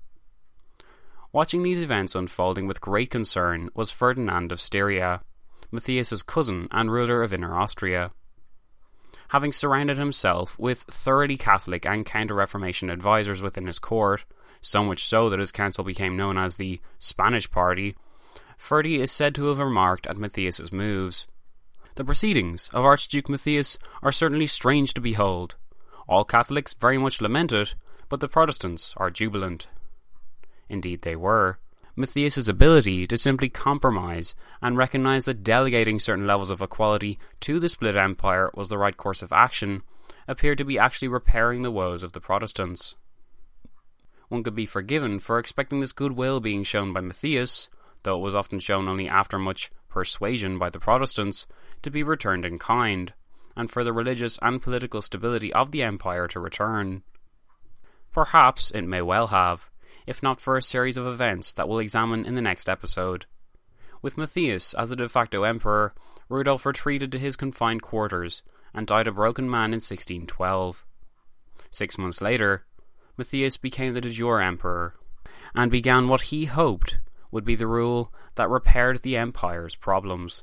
Watching these events unfolding with great concern was Ferdinand of Styria, Matthias's cousin and ruler of Inner Austria. Having surrounded himself with thoroughly Catholic and Counter-Reformation advisors within his court, so much so that his council became known as the Spanish Party, Ferdy is said to have remarked at Matthias's moves, "The proceedings of Archduke Matthias are certainly strange to behold. All Catholics very much lament it, but the Protestants are jubilant." Indeed they were. Matthias's ability to simply compromise and recognise that delegating certain levels of equality to the split empire was the right course of action appeared to be actually repairing the woes of the Protestants. One could be forgiven for expecting this goodwill being shown by Matthias, though it was often shown only after much persuasion by the Protestants, to be returned in kind, and for the religious and political stability of the empire to return. Perhaps it may well have, if not for a series of events that we'll examine in the next episode. With Matthias as the de facto emperor, Rudolf retreated to his confined quarters and died a broken man in sixteen twelve. Six months later, Matthias became the de jure emperor, and began what he hoped would be the rule that repaired the empire's problems.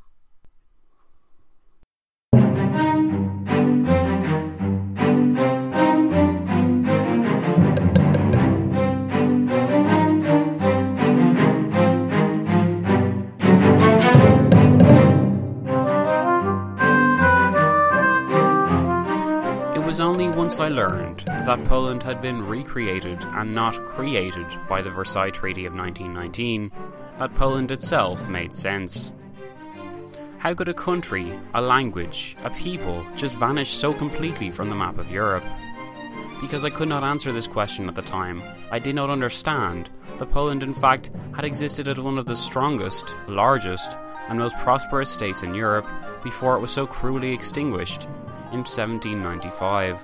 It was only once I learned that Poland had been recreated and not created by the Versailles Treaty of nineteen nineteen that Poland itself made sense. How could a country, a language, a people just vanish so completely from the map of Europe? Because I could not answer this question at the time, I did not understand that Poland in fact had existed as one of the strongest, largest, and most prosperous states in Europe before it was so cruelly extinguished in seventeen ninety-five.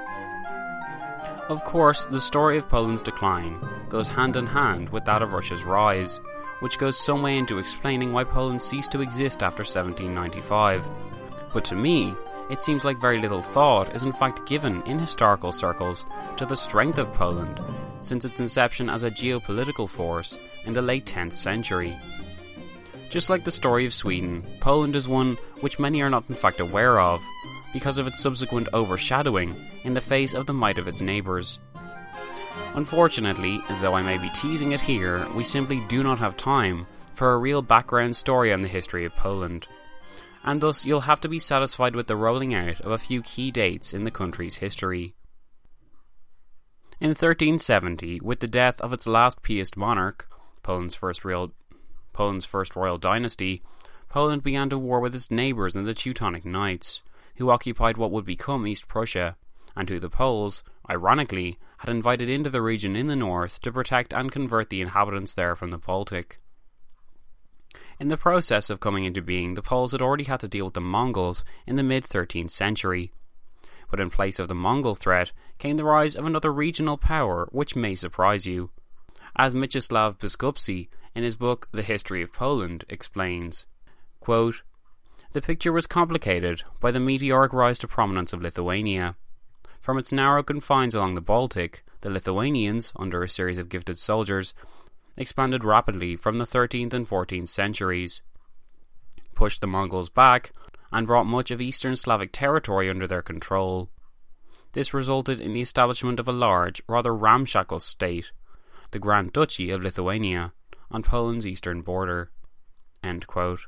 Of course, the story of Poland's decline goes hand in hand with that of Russia's rise, which goes some way into explaining why Poland ceased to exist after seventeen ninety-five. But to me, it seems like very little thought is in fact given in historical circles to the strength of Poland since its inception as a geopolitical force in the late tenth century. Just like the story of Sweden, Poland is one which many are not in fact aware of, because of its subsequent overshadowing in the face of the might of its neighbours. Unfortunately, though I may be teasing it here, we simply do not have time for a real background story on the history of Poland, and thus you'll have to be satisfied with the rolling out of a few key dates in the country's history. In thirteen seventy, with the death of its last Piast monarch, Poland's first, real, Poland's first royal dynasty, Poland began to war with its neighbours in the Teutonic Knights, who occupied what would become East Prussia, and who the Poles, ironically, had invited into the region in the north to protect and convert the inhabitants there from the Baltic. In the process of coming into being, the Poles had already had to deal with the Mongols in the mid-thirteenth century. But in place of the Mongol threat came the rise of another regional power which may surprise you. As Mieczysław Biskupski, in his book The History of Poland, explains, quote, "The picture was complicated by the meteoric rise to prominence of Lithuania. From its narrow confines along the Baltic, the Lithuanians, under a series of gifted soldiers, expanded rapidly from the thirteenth and fourteenth centuries, pushed the Mongols back, and brought much of Eastern Slavic territory under their control. This resulted in the establishment of a large, rather ramshackle state, the Grand Duchy of Lithuania, on Poland's eastern border." End quote.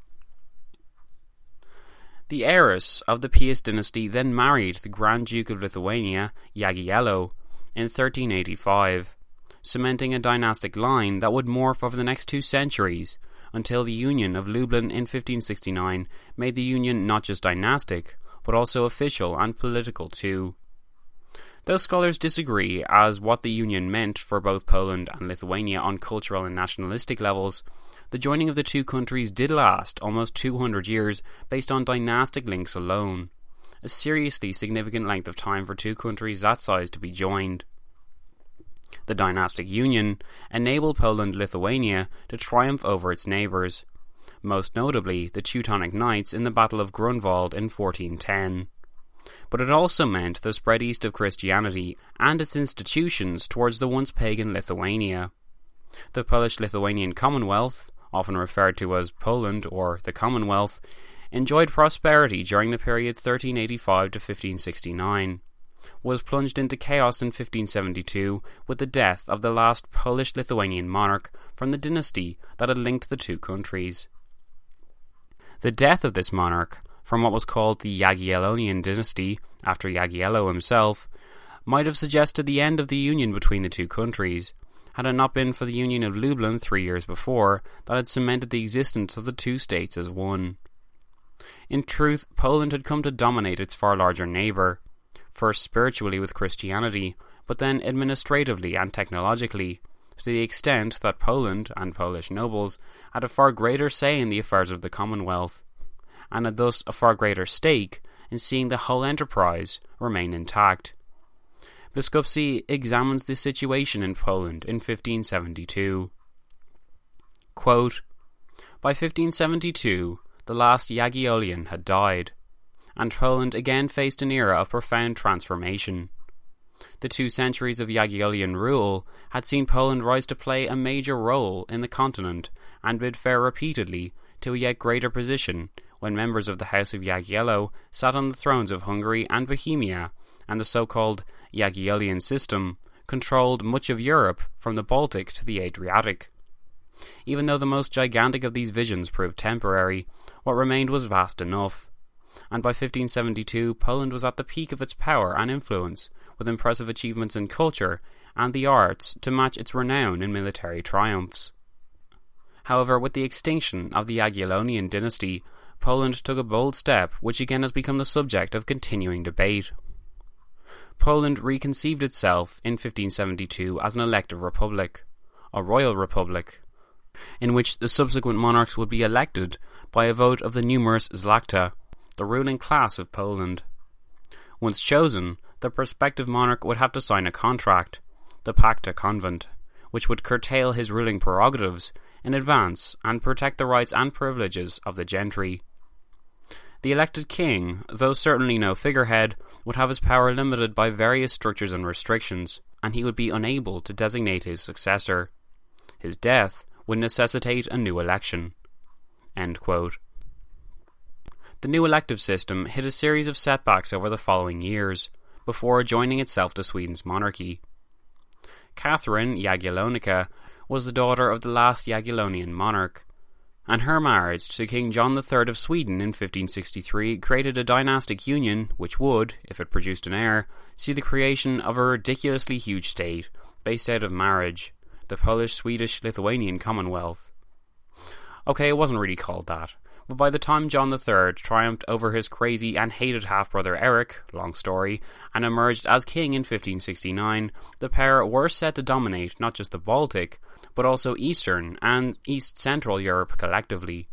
The heiress of the Piast dynasty then married the Grand Duke of Lithuania, Jagiello, in thirteen eighty-five, cementing a dynastic line that would morph over the next two centuries until the Union of Lublin in fifteen sixty-nine made the union not just dynastic, but also official and political too. Though scholars disagree as what the union meant for both Poland and Lithuania on cultural and nationalistic levels, the joining of the two countries did last almost two hundred years based on dynastic links alone, a seriously significant length of time for two countries that size to be joined. The dynastic union enabled Poland-Lithuania to triumph over its neighbours, most notably the Teutonic Knights in the Battle of Grunwald in fourteen ten. But it also meant the spread east of Christianity and its institutions towards the once pagan Lithuania. The Polish-Lithuanian Commonwealth, often referred to as Poland or the Commonwealth, enjoyed prosperity during the period thirteen eighty-five to fifteen sixty-nine, was plunged into chaos in fifteen seventy-two with the death of the last Polish-Lithuanian monarch from the dynasty that had linked the two countries. The death of this monarch, from what was called the Jagiellonian dynasty, after Jagiello himself, might have suggested the end of the union between the two countries, had it not been for the Union of Lublin three years before that had cemented the existence of the two states as one. In truth, Poland had come to dominate its far larger neighbour, first spiritually with Christianity, but then administratively and technologically, to the extent that Poland and Polish nobles had a far greater say in the affairs of the Commonwealth, and had thus a far greater stake in seeing the whole enterprise remain intact. Biskupski examines the situation in Poland in fifteen seventy-two. Quote, "By fifteen seventy-two, the last Jagiellonian had died, and Poland again faced an era of profound transformation. The two centuries of Jagiellonian rule had seen Poland rise to play a major role in the continent and bid fair repeatedly to a yet greater position when members of the House of Jagiello sat on the thrones of Hungary and Bohemia, and the so-called Jagiellonian system controlled much of Europe from the Baltic to the Adriatic. Even though the most gigantic of these visions proved temporary, what remained was vast enough, and by fifteen seventy-two Poland was at the peak of its power and influence, with impressive achievements in culture and the arts to match its renown in military triumphs. However, with the extinction of the Jagiellonian dynasty, Poland took a bold step which again has become the subject of continuing debate. Poland reconceived itself in fifteen seventy-two as an elective republic, a royal republic, in which the subsequent monarchs would be elected by a vote of the numerous Szlachta, the ruling class of Poland. Once chosen, the prospective monarch would have to sign a contract, the Pacta Convent, which would curtail his ruling prerogatives in advance and protect the rights and privileges of the gentry. The elected king, though certainly no figurehead, would have his power limited by various strictures and restrictions, and he would be unable to designate his successor. His death would necessitate a new election." End quote. The new elective system hit a series of setbacks over the following years, before joining itself to Sweden's monarchy. Catherine Jagiellonica was the daughter of the last Jagiellonian monarch, and her marriage to King John the Third of Sweden in fifteen sixty-three created a dynastic union which would, if it produced an heir, see the creation of a ridiculously huge state based out of marriage, the Polish-Swedish-Lithuanian Commonwealth. Okay, it wasn't really called that, but by the time John the Third triumphed over his crazy and hated half-brother Eric, long story, and emerged as king in fifteen sixty-nine, the pair were set to dominate not just the Baltic, but also Eastern and East-Central Europe collectively.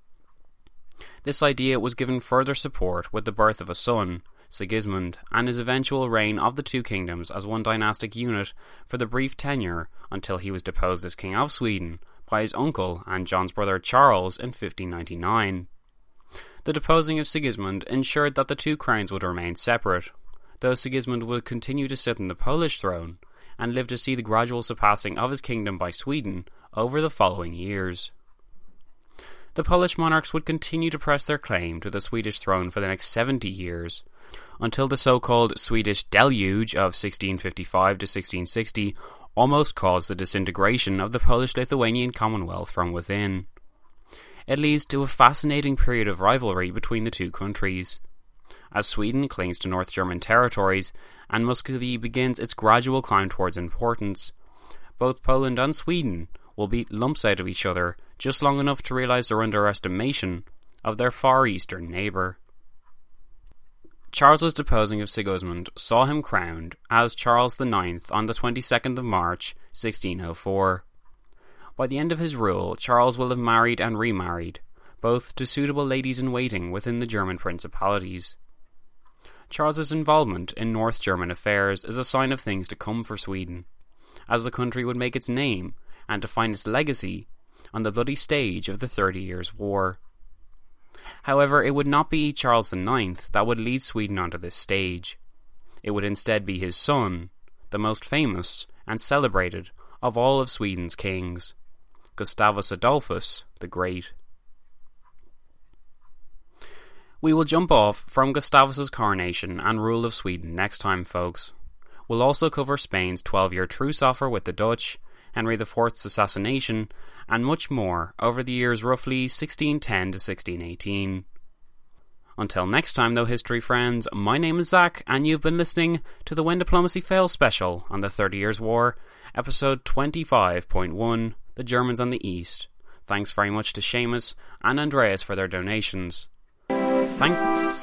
This idea was given further support with the birth of a son, Sigismund, and his eventual reign of the two kingdoms as one dynastic unit for the brief tenure until he was deposed as King of Sweden by his uncle and John's brother Charles in fifteen ninety-nine. The deposing of Sigismund ensured that the two crowns would remain separate, though Sigismund would continue to sit on the Polish throne and live to see the gradual surpassing of his kingdom by Sweden over the following years. The Polish monarchs would continue to press their claim to the Swedish throne for the next seventy years, until the so-called Swedish deluge of sixteen fifty-five to sixteen sixty almost caused the disintegration of the Polish-Lithuanian Commonwealth from within. It leads to a fascinating period of rivalry between the two countries, as Sweden clings to North German territories and Muscovy begins its gradual climb towards importance. Both Poland and Sweden will beat lumps out of each other just long enough to realise their underestimation of their far eastern neighbour. Charles's deposing of Sigismund saw him crowned as Charles the Ninth on the twenty-second of March, sixteen oh four. By the end of his rule, Charles will have married and remarried, both to suitable ladies-in-waiting within the German principalities. Charles's involvement in North German affairs is a sign of things to come for Sweden, as the country would make its name and define its legacy on the bloody stage of the Thirty Years' War. However, it would not be Charles the Ninth that would lead Sweden onto this stage. It would instead be his son, the most famous and celebrated of all of Sweden's kings, Gustavus Adolphus the Great. We will jump off from Gustavus's coronation and rule of Sweden next time, folks. We'll also cover Spain's twelve-year truce offer with the Dutch, Henry the Fourth's assassination, and much more over the years roughly sixteen ten to sixteen eighteen. Until next time, though, history friends, my name is Zach, and you've been listening to the When Diplomacy Fails special on the Thirty Years' War, episode twenty-five point one, The Germans on the East. Thanks very much to Seamus and Andreas for their donations. Thanks.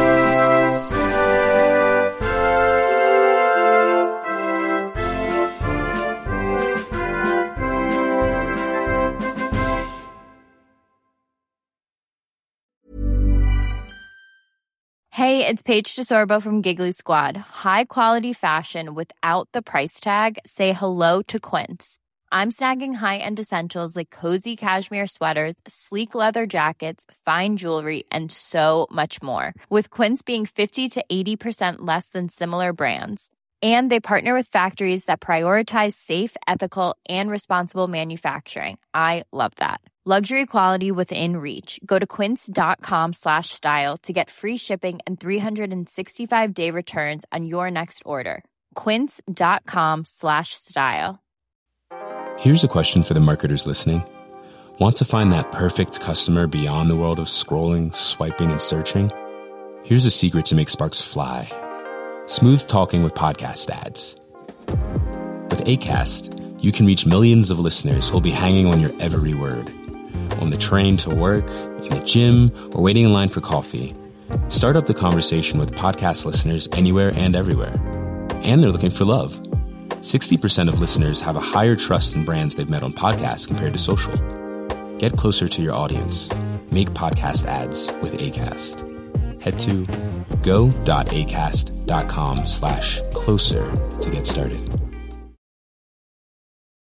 Hey, it's Paige DeSorbo from Giggly Squad. High quality fashion without the price tag. Say hello to Quince. I'm snagging high-end essentials like cozy cashmere sweaters, sleek leather jackets, fine jewelry, and so much more. With Quince being fifty to eighty percent less than similar brands. And they partner with factories that prioritize safe, ethical, and responsible manufacturing. I love that. Luxury quality within reach. Go to quince.com slash style to get free shipping and three sixty-five day returns on your next order. Quince.com slash style. Here's a question for the marketers listening. Want to find that perfect customer beyond the world of scrolling, swiping, and searching? Here's a secret to make sparks fly. Smooth talking with podcast ads. With Acast, you can reach millions of listeners who'll be hanging on your every word. On the train to work, in the gym, or waiting in line for coffee. Start up the conversation with podcast listeners anywhere and everywhere. And they're looking for love. sixty percent of listeners have a higher trust in brands they've met on podcasts compared to social. Get closer to your audience. Make podcast ads with Acast. Head to go.acast.com slash closer to get started.